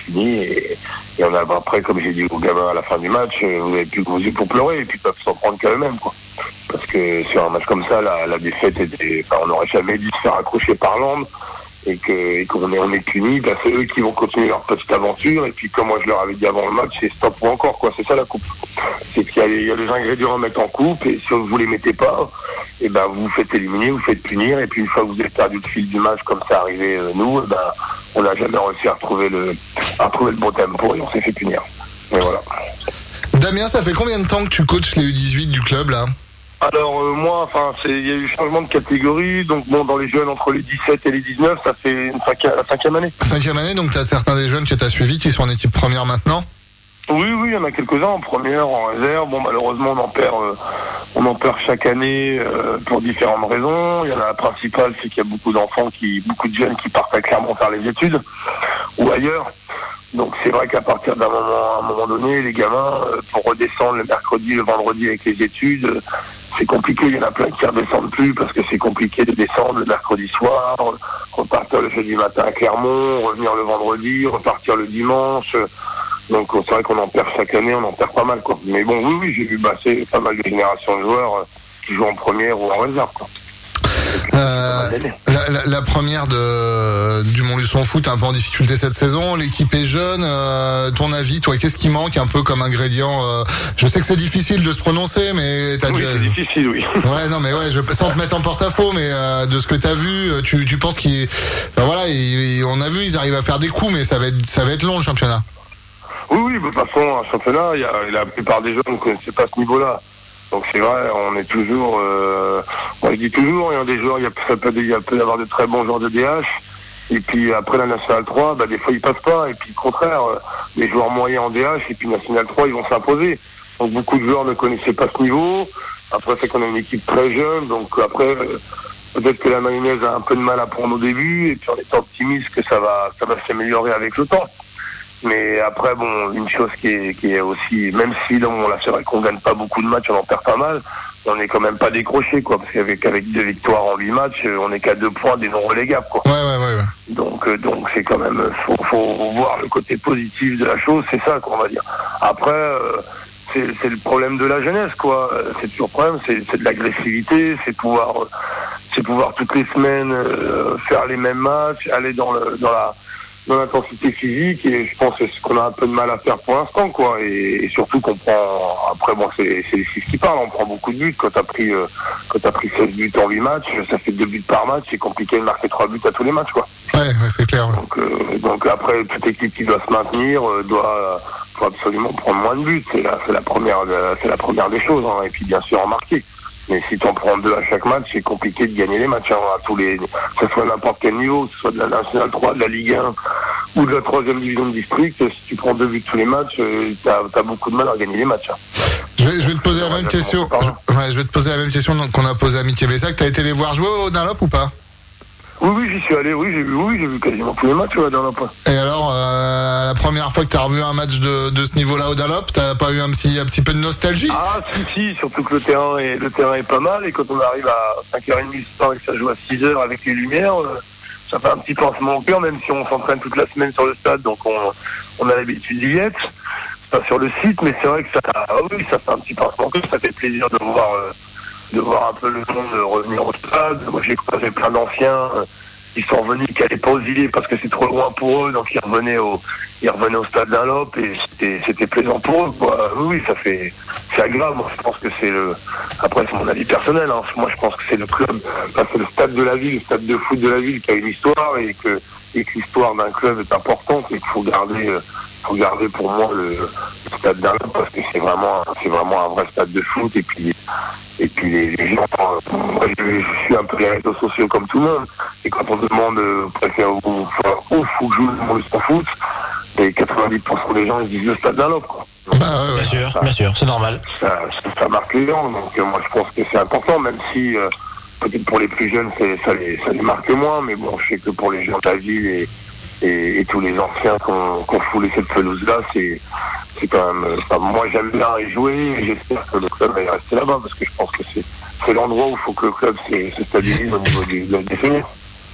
et on a après, comme j'ai dit aux gamins à la fin du match, vous avez plus gros yeux pour pleurer, et puis ils peuvent s'en prendre qu'à eux-mêmes, quoi. Parce que sur un match comme ça, la défaite était, on n'aurait jamais dû se faire accrocher par l'ambre, et qu'on est punis, c'est eux qui vont continuer leur petite aventure, et puis comme moi je leur avais dit avant le match, c'est stop ou encore, quoi, c'est ça la coupe. C'est qu'il y a des ingrédients à mettre en coupe, et si vous les mettez pas, et vous vous faites éliminer, vous faites punir, et puis une fois que vous avez perdu le fil du match, comme ça arrivé nous, on n'a jamais réussi à retrouver le bon tempo, et on s'est fait punir. Et voilà. Damien, ça fait combien de temps que tu coaches les U18 du club, là ? Alors moi, il y a eu changement de catégorie, donc bon, dans les jeunes entre les 17 et les 19, ça fait la 5e année. 5e année, donc tu as certains des jeunes que tu as suivis qui sont en équipe première maintenant ? Oui, il y en a quelques-uns en première, en réserve. Bon, malheureusement, on en perd chaque année pour différentes raisons. Il y en a la principale, c'est qu'il y a beaucoup de jeunes qui partent à Clermont faire les études ou ailleurs. Donc c'est vrai qu'à partir à un moment donné, les gamins, pour redescendre le mercredi, le vendredi avec les études, c'est compliqué. Il y en a plein qui ne redescendent plus parce que c'est compliqué de descendre le mercredi soir, repartir le jeudi matin à Clermont, revenir le vendredi, repartir le dimanche. Donc c'est vrai qu'on en perd chaque année, on en perd pas mal, quoi. Mais bon, oui, j'ai vu passer pas mal de générations de joueurs qui jouent en première ou en réserve, quoi. La première du Montluçon Foot est un peu en difficulté cette saison. L'équipe est jeune. Ton avis, toi, qu'est-ce qui manque un peu comme ingrédient Je sais que c'est difficile de se prononcer, mais c'est difficile, oui. Ouais, non, mais sans te mettre en porte-à-faux, mais de ce que t'as vu, tu penses on a vu, ils arrivent à faire des coups, mais ça va être long le championnat. Oui, de toute façon, un championnat, la plupart des jeunes ne connaissaient pas ce niveau-là. Donc c'est vrai, on est toujours, moi je dis toujours, il y a des joueurs, il peut y avoir de très bons joueurs de DH, et puis après la National 3, des fois ils passent pas, et puis le contraire, les joueurs moyens en DH, et puis National 3, ils vont s'imposer. Donc beaucoup de joueurs ne connaissaient pas ce niveau, après c'est qu'on a une équipe très jeune, donc après, peut-être que la mayonnaise a un peu de mal à prendre au début, et puis on est optimiste que ça va s'améliorer avec le temps. Mais après, bon, une chose qui est aussi, même si là c'est vrai qu'on gagne pas beaucoup de matchs, on en perd pas mal, on n'est quand même pas décroché, quoi, parce qu'avec 2 victoires en 8 matchs, on n'est qu'à 2 points des non relégables, quoi. Ouais. Donc c'est quand même, faut voir le côté positif de la chose, c'est ça qu'on va dire. Après, c'est le problème de la jeunesse, quoi. C'est toujours le problème, c'est de l'agressivité, c'est pouvoir toutes les semaines faire les mêmes matchs, aller dans l'intensité physique, et je pense que c'est ce qu'on a un peu de mal à faire pour l'instant, quoi. Et surtout qu'on prend, après bon, c'est les chiffres qui parlent, on prend beaucoup de buts. Quand t'as pris 16 buts en 8 matchs, ça fait 2 buts par match, c'est compliqué de marquer 3 buts à tous les matchs, quoi. Ouais, c'est clair. Donc après, toute équipe qui doit se maintenir faut absolument prendre moins de buts. C'est la première des choses, hein. Et puis bien sûr en marquer. Mais si tu en prends 2 à chaque match, c'est compliqué de gagner les matchs, hein, que ce soit n'importe quel niveau, que ce soit de la Nationale 3, de la Ligue 1 ou de la 3e division de district. Si tu prends 2 buts tous les matchs, t'as beaucoup de mal à gagner les matchs, hein. Je vais te poser la même question. Je vais te poser la même question qu'on a posée à Mickey Vessac. T'as été les voir jouer au Dunlop ou pas? Oui, j'y suis allé, j'ai vu quasiment tous les matchs au Dunlop. Et alors, la première fois que t'as revu un match de ce niveau-là au Dunlop, t'as pas eu un petit peu de nostalgie? Ah, si, surtout que le terrain est pas mal, et quand on arrive à 5h30 ce soir et que ça joue à 6h avec les lumières, ça fait un petit pincement au cœur, même si on s'entraîne toute la semaine sur le stade, donc on a l'habitude d'y être. C'est pas sur le site, mais c'est vrai que ça fait un petit pincement au cœur, ça fait plaisir de voir un peu le monde revenir au stade. Moi, j'ai croisé plein d'anciens qui sont revenus, qui n'allaient pas aux îlets parce que c'est trop loin pour eux, donc ils revenaient au stade Dunlop, et c'était plaisant pour eux, quoi. Oui, c'est agréable. Moi, je pense que après c'est mon avis personnel, hein. Moi, je pense que c'est le club, c'est le stade de la ville, le stade de foot de la ville qui a une histoire, et que l'histoire d'un club est importante, et qu'il faut garder pour moi le stade Dunlop, parce que c'est vraiment un vrai stade de foot. Et puis les gens, moi je suis un peu les réseaux sociaux comme tout le monde, et quand on demande où faut que joue le Montluçon foot, et 90% des gens ils disent le stade Dunlop, quoi. Bien sûr, c'est normal. Ça marque les gens, donc moi je pense que c'est important, même si peut-être pour les plus jeunes ça les marque moins, mais bon, je sais que pour les gens de la ville et tous les anciens qu'on foulé cette pelouse-là, c'est quand même... moi, j'aime bien y jouer, et j'espère que le club va y rester là-bas, parce que je pense que c'est l'endroit où il faut que le club se stabilise au niveau des féminins.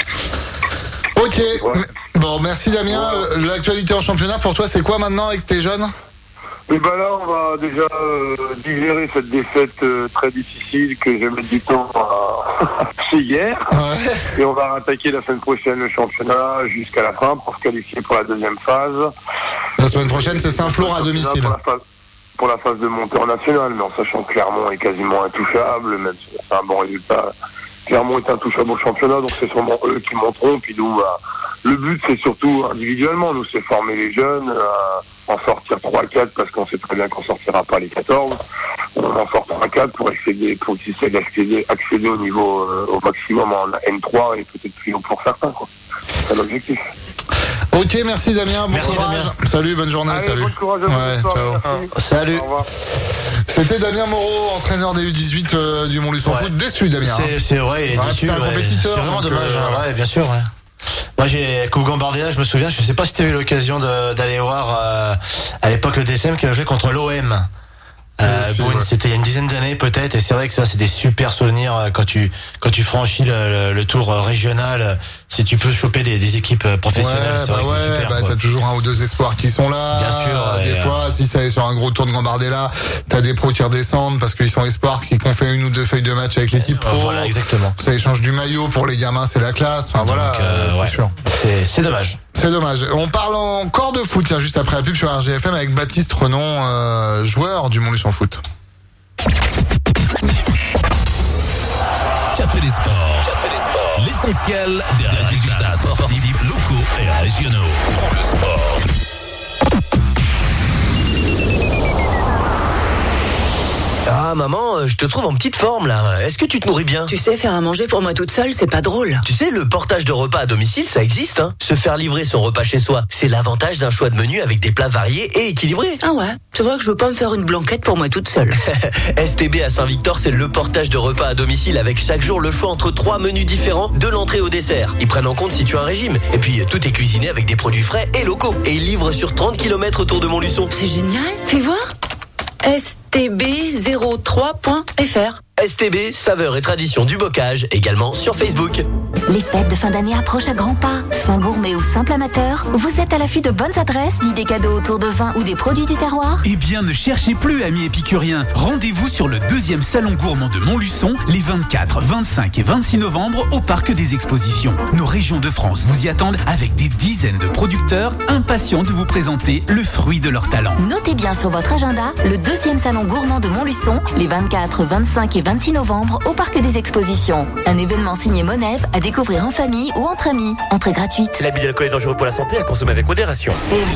Ok. Ouais. Bon, merci Damien. Ouais. L'actualité en championnat, pour toi, c'est quoi maintenant avec tes jeunes? Et ben là, on va déjà digérer cette défaite très difficile que je vais mettre du temps à passer hier. Ouais. Et on va attaquer la semaine prochaine le championnat jusqu'à la fin pour se qualifier pour la 2e phase. La semaine prochaine, c'est Saint-Flour à domicile. Pour la phase de montée en national, mais en sachant que Clermont est quasiment intouchable, même si c'est un bon résultat. Clermont est intouchable au championnat, donc c'est sûrement eux qui monteront. Puis nous, le but, c'est surtout individuellement, nous, c'est former les jeunes, en sortir 3-4, parce qu'on sait très bien qu'on sortira pas les 14. On en sort 3-4 pour qu'ils essaient d'accéder au niveau, au maximum en N3, et peut-être plus haut pour certains, quoi. C'est l'objectif. Ok, merci Damien, bon courage. Damien. Salut, bonne journée. Allez, salut. Bon courage à vous. Ciao. Salut. Au revoir. C'était Damien Moreau, entraîneur des U18 du Montluçon Foot. Déçu, Damien. C'est vrai, il est déçu. C'est un compétiteur. C'est vraiment dommage. Ouais, bien sûr. Ouais. Moi, j'ai Coupe Gambardella, je me souviens. Je sais pas si tu as eu l'occasion d'aller voir à l'époque le DSM qui a joué contre l'OM. C'était il y a une dizaine d'années peut-être, et c'est vrai que ça c'est des super souvenirs quand tu franchis le tour régional, si tu peux choper des équipes professionnelles. T'as toujours un ou deux espoirs qui sont là. Bien sûr. Des fois, si ça est sur un gros tour de Gambardella, t'as des pros qui redescendent parce qu'ils sont espoirs, qui ont fait 1 ou 2 feuilles de match avec l'équipe pro. Voilà, exactement. Ça échange du maillot pour les gamins, c'est la classe. Enfin, donc, c'est sûr. C'est dommage. C'est dommage. On parle encore de foot, tiens, juste après la pub sur RGFM avec Baptiste Renon, joueur du Montluçon Foot. Café des Sports. L'essentiel des résultats sportifs locaux et régionaux. Le sport. Ah maman, je te trouve en petite forme là. Est-ce que tu te nourris bien? Tu sais, faire à manger pour moi toute seule, c'est pas drôle. Tu sais, le portage de repas à domicile, ça existe, hein. Se faire livrer son repas chez soi, c'est l'avantage d'un choix de menu avec des plats variés et équilibrés. Ah ouais, c'est vrai que je veux pas me faire une blanquette pour moi toute seule. STB à Saint-Victor, c'est le portage de repas à domicile avec chaque jour le choix entre 3 menus différents, de l'entrée au dessert. Ils prennent en compte si tu as un régime. Et puis tout est cuisiné avec des produits frais et locaux. Et ils livrent sur 30 km autour de Montluçon. C'est génial, fais voir. stb03.fr STB, saveur et tradition du bocage, également sur Facebook. Les fêtes de fin d'année approchent à grands pas. Fin gourmet ou simple amateur, vous êtes à l'affût de bonnes adresses, d'idées cadeaux autour de vin ou des produits du terroir? Eh bien, ne cherchez plus, amis épicuriens. Rendez-vous sur le 2e salon gourmand de Montluçon, les 24, 25 et 26 novembre, au Parc des Expositions. Nos régions de France vous y attendent avec des dizaines de producteurs impatients de vous présenter le fruit de leur talent. Notez bien sur votre agenda le 2e salon gourmand de Montluçon, les 24, 25 et 26 novembre, au Parc des Expositions. Un événement signé Monève à découvrir en famille ou entre amis. Entrée gratuite. L'abus d'alcool est dangereux pour la santé, à consommer avec modération.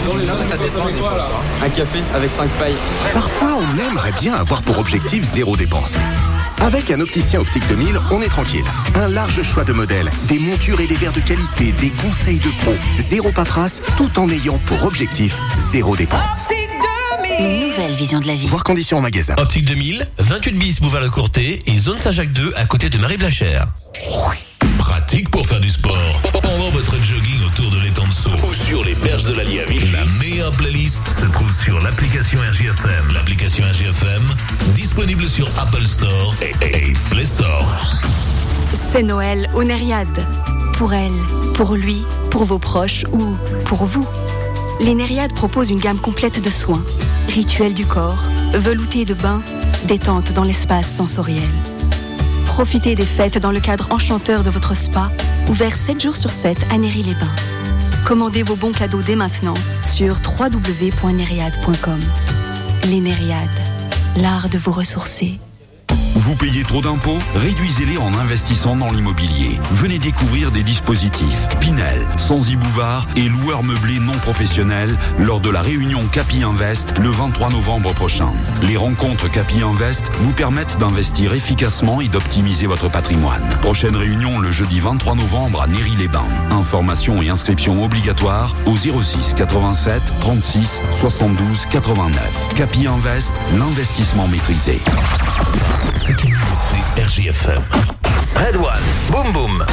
Un café avec 5 pailles. Parfois, on aimerait bien avoir pour objectif zéro dépense. Avec un opticien Optique 2000, on est tranquille. Un large choix de modèles, des montures et des verres de qualité, des conseils de pros, zéro paperasse, tout en ayant pour objectif zéro dépense. Une nouvelle vision de la vie. Voir conditions en magasin. Optique 2000, 28 bis boulevard Le Courtet et zone Saint-Jacques 2 à côté de Marie-Blachère. Pratique pour faire du sport. Pendant votre jogging autour de l'étang de Sceaux ou sur les berges de l'Allier à Vichy. La meilleure playlist se trouve sur l'application RJFM. L'application RJFM, disponible sur Apple Store et Play Store. C'est Noël au Nériade. Pour elle, pour lui, pour vos proches ou pour vous. Les Nériades proposent une gamme complète de soins. Rituels du corps, veloutés de bains, détente dans l'espace sensoriel. Profitez des fêtes dans le cadre enchanteur de votre spa, ouvert 7 jours sur 7 à Néry-les-Bains. Commandez vos bons cadeaux dès maintenant sur www.nériade.com. Les Nériades, l'art de vous ressourcer. Vous payez trop d'impôts? Réduisez-les en investissant dans l'immobilier. Venez découvrir des dispositifs Pinel, Sanzy Bouvard et loueurs meublés non professionnels lors de la réunion Capi Invest le 23 novembre prochain. Les rencontres Capi Invest vous permettent d'investir efficacement et d'optimiser votre patrimoine. Prochaine réunion le jeudi 23 novembre à Néry-les-Bains. Informations et inscriptions obligatoires au 06 87 36 72 89. Capi Invest, l'investissement maîtrisé. C'est une nouveauté RJFM. Red One, boum boum.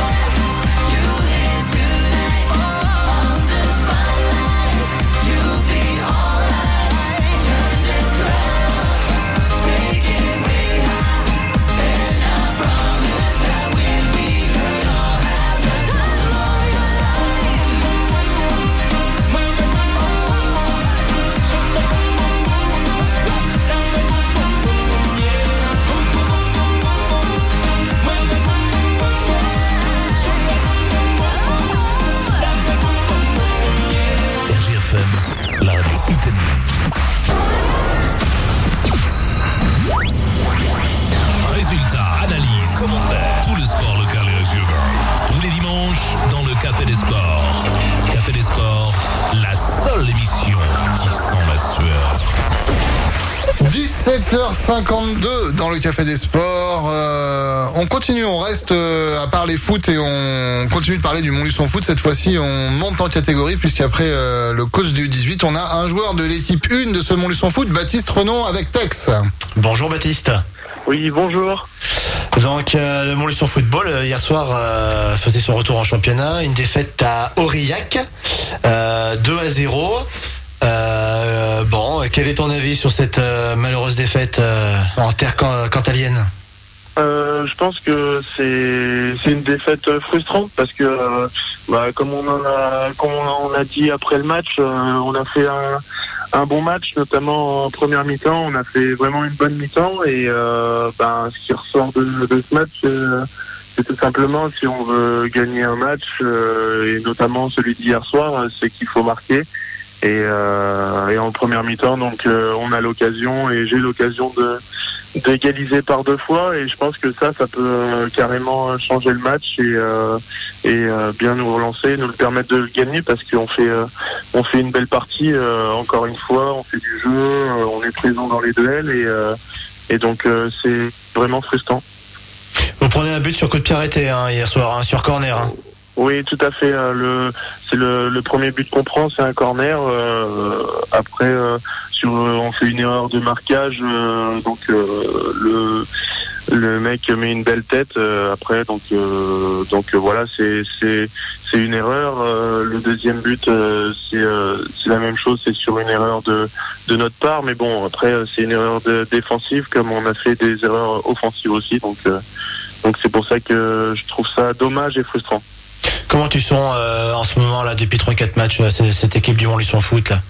Résultats, analyses, commentaires, tout le sport local et régional. Tous les dimanches dans le Café des Sports. Café des Sports, la seule émission qui sent la sueur. 17h52 dans le Café des Sports. On continue, on reste à parler foot et on continue de parler du Montluçon Foot. Cette fois-ci, on monte en catégorie puisqu'après le coach du U18, on a un joueur de l'équipe 1 de ce Montluçon Foot, Baptiste Renon avec Tex. Bonjour Baptiste. Oui, bonjour. Donc le Montluçon Football hier soir faisait son retour en championnat, une défaite à Aurillac, 2-0. Bon, quel est ton avis sur cette malheureuse défaite en terre cantalienne? Je pense que c'est une défaite frustrante parce que comme on a dit après le match, on a fait un bon match, notamment en première mi-temps. On a fait vraiment une bonne mi-temps et ce qui ressort de ce match, c'est tout simplement, si on veut gagner un match et notamment celui d'hier soir, c'est qu'il faut marquer. Et en première mi-temps, donc on a l'occasion et j'ai l'occasion d'égaliser par 2 fois et je pense que ça peut carrément changer le match et bien nous relancer, nous le permettre de le gagner parce qu'on fait une belle partie encore une fois, on fait du jeu, on est présent dans les duels et donc c'est vraiment frustrant. Vous prenez un but sur coup de pied arrêté hier soir, sur corner. Oui, tout à fait. C'est le premier but qu'on prend, c'est un corner. Après, on fait une erreur de marquage, donc le mec met une belle tête après, donc voilà, c'est une erreur. Le deuxième but, c'est la même chose, c'est sur une erreur de notre part, mais bon, après c'est une erreur défensive, comme on a fait des erreurs offensives aussi, donc c'est pour ça que je trouve ça dommage et frustrant. Comment tu sens en ce moment là depuis 3-4 matchs cette équipe du Montluçon Foot là?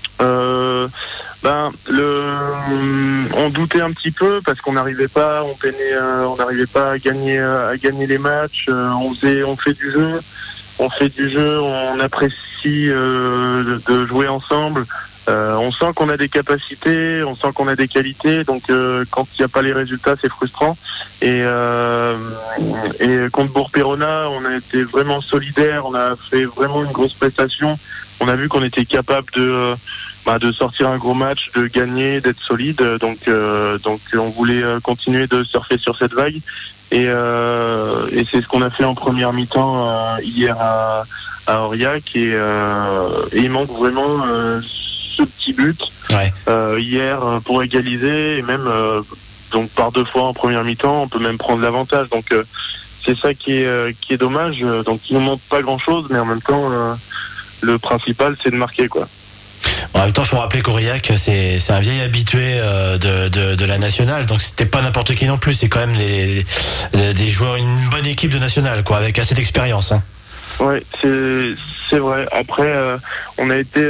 On doutait un petit peu parce qu'on n'arrivait pas, on n'arrivait pas à gagner les matchs. On fait du jeu, on apprécie de jouer ensemble. On sent qu'on a des capacités, on sent qu'on a des qualités, donc quand il n'y a pas les résultats, c'est frustrant. Et contre Bourg-Péronat, on a été vraiment solidaires, on a fait vraiment une grosse prestation. On a vu qu'on était capable de sortir un gros match, de gagner, d'être solide. Donc on voulait continuer de surfer sur cette vague. Et c'est ce qu'on a fait en première mi-temps hier à Aurillac. Et il manque vraiment ce petit but hier pour égaliser. Et même donc par 2 fois en première mi-temps, on peut même prendre l'avantage. Donc c'est ça qui est dommage. Donc il ne manque pas grand-chose, mais en même temps, le principal, c'est de marquer, quoi. En même temps, il faut rappeler qu'Aurillac, c'est un vieil habitué de la nationale, donc c'était pas n'importe qui non plus. C'est quand même des joueurs, une bonne équipe de nationale, quoi, avec assez d'expérience. Hein. Ouais, c'est vrai. Après, on a été,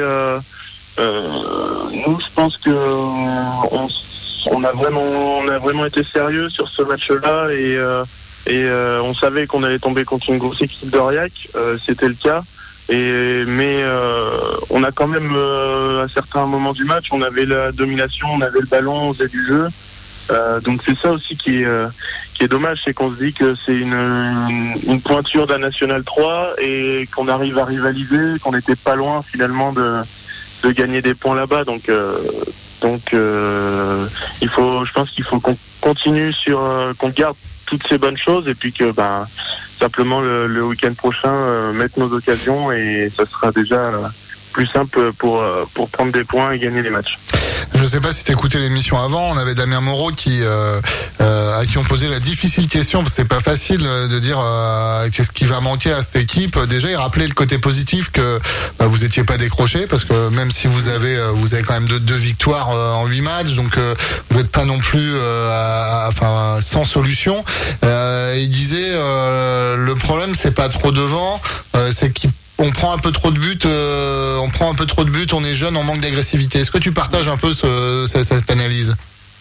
nous, je pense que on a vraiment été sérieux sur ce match-là et on savait qu'on allait tomber contre une grosse équipe d'Aurillac. C'était le cas. Mais on a quand même à certains moments du match, on avait la domination, on avait le ballon, on faisait du jeu. Donc c'est ça aussi qui est dommage, c'est qu'on se dit que c'est une pointure d'un National 3 et qu'on arrive à rivaliser, qu'on n'était pas loin finalement de gagner des points là-bas. Donc je pense qu'il faut qu'on continue qu'on garde toutes ces bonnes choses et puis que simplement le week-end prochain mettre nos occasions et ça sera déjà plus simple pour prendre des points et gagner les matchs. Je sais pas si t'écoutais l'émission avant, on avait Damien Moreau à qui on posait la difficile question, parce que c'est pas facile de dire qu'est-ce qui va manquer à cette équipe. Déjà, il rappelait le côté positif que vous étiez pas décroché, parce que même si vous avez quand même deux victoires en 8 matchs, donc vous n'êtes pas non plus sans solution. Il disait le problème c'est pas trop devant, c'est qu'on prend un peu trop de buts, on est jeune, on manque d'agressivité. Est-ce que tu partages un peu cette analyse?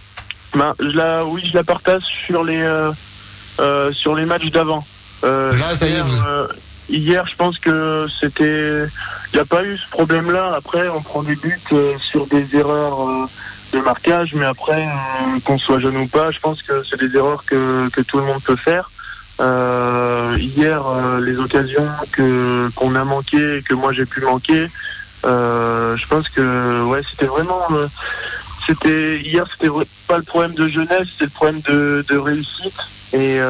Je la partage sur les matchs d'avant. Là, ça y est. Hier, je pense que il n'y a pas eu ce problème-là. Après, on prend des buts sur des erreurs de marquage, mais après, qu'on soit jeune ou pas, je pense que c'est des erreurs que tout le monde peut faire. Hier, les occasions qu'on a manquées et que moi j'ai pu manquer, je pense que c'était vraiment hier c'était pas le problème de jeunesse, c'est le problème de réussite et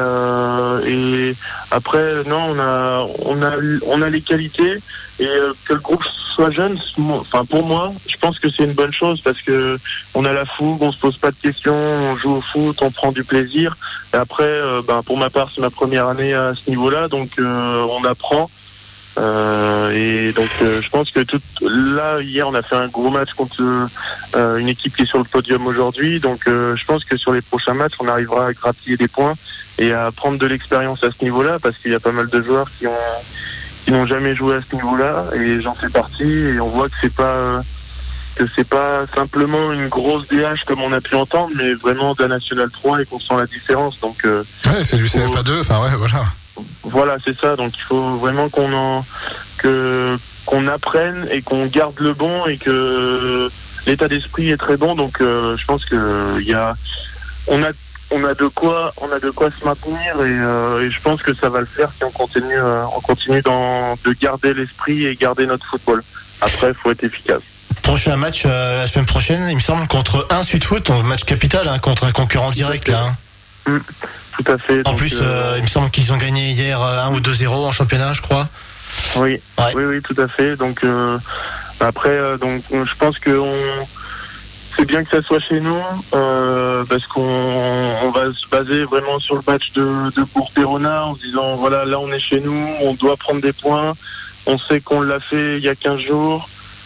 après non, on a les qualités et que le groupe soit jeune, pour moi je pense que c'est une bonne chose parce que on a la fougue, on se pose pas de questions, on joue au foot, on prend du plaisir et après pour ma part c'est ma première année à ce niveau-là, donc on apprend et donc je pense que là hier on a fait un gros match contre une équipe qui est sur le podium aujourd'hui, donc je pense que sur les prochains matchs on arrivera à grappiller des points et à prendre de l'expérience à ce niveau-là parce qu'il y a pas mal de joueurs qui n'ont jamais joué à ce niveau-là et j'en fais partie et on voit que c'est pas simplement une grosse DH comme on a pu entendre, mais vraiment d'un National 3 et qu'on sent la différence. Donc c'est du CFA2, voilà. Voilà, c'est ça. Donc il faut vraiment qu'on apprenne et qu'on garde le bon et que l'état d'esprit est très bon. Donc je pense que on a de quoi se maintenir et je pense que ça va le faire si on continue de garder l'esprit et garder notre football. Après, il faut être efficace. Prochain match la semaine prochaine, il me semble, contre un Sud Foot, donc match capital contre un concurrent direct là. Tout à fait. En plus, il me semble qu'ils ont gagné hier 1 ou 2-0 en championnat, je crois. Oui, tout à fait. Donc après, je pense que c'est bien que ça soit chez nous, parce qu'on va se baser vraiment sur le match de Bourg-Péronard en se disant voilà, là on est chez nous, on doit prendre des points, on sait qu'on l'a fait il y a 15 jours,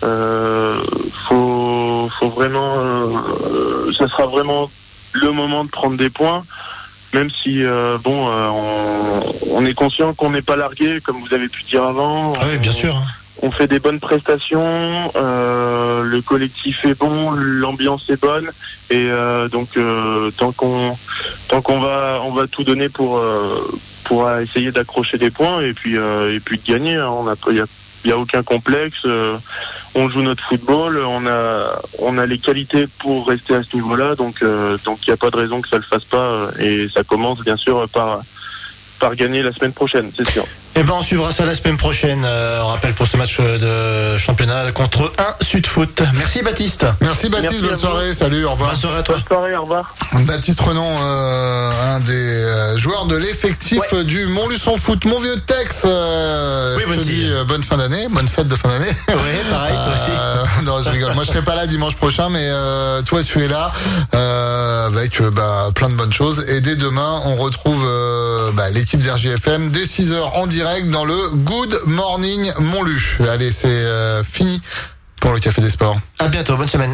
faut vraiment, ça sera vraiment le moment de prendre des points, même si on est conscient qu'on n'est pas largué, comme vous avez pu dire avant. Oui, bien sûr. On fait des bonnes prestations, le collectif est bon, l'ambiance est bonne, et donc tant qu'on va tout donner pour essayer d'accrocher des points et puis de gagner. Hein. Il y a aucun complexe. On joue notre football, on a les qualités pour rester à ce niveau-là, donc il n'y a pas de raison que ça le fasse pas, et ça commence bien sûr par gagner la semaine prochaine, c'est sûr. Eh ben, on suivra ça la semaine prochaine. On rappelle pour ce match de championnat contre 1 Sud Foot. Merci Baptiste. Merci Baptiste, bonne soirée. Salut, au revoir. Bonne soirée à toi. Bonne soirée, au revoir. Baptiste Renon, un des joueurs de l'effectif du Montluçon Foot. Mon vieux Tex, bonne fin d'année, bonne fête de fin d'année. Oui, pareil, toi aussi. Non, je rigole. Moi, je serai pas là dimanche prochain, mais toi, tu es là avec plein de bonnes choses. Et dès demain, on retrouve l'équipe d'RJFM dès 6h en direct dans le Good Morning Montlu. Allez, c'est fini pour le Café des Sports. À bientôt, bonne semaine.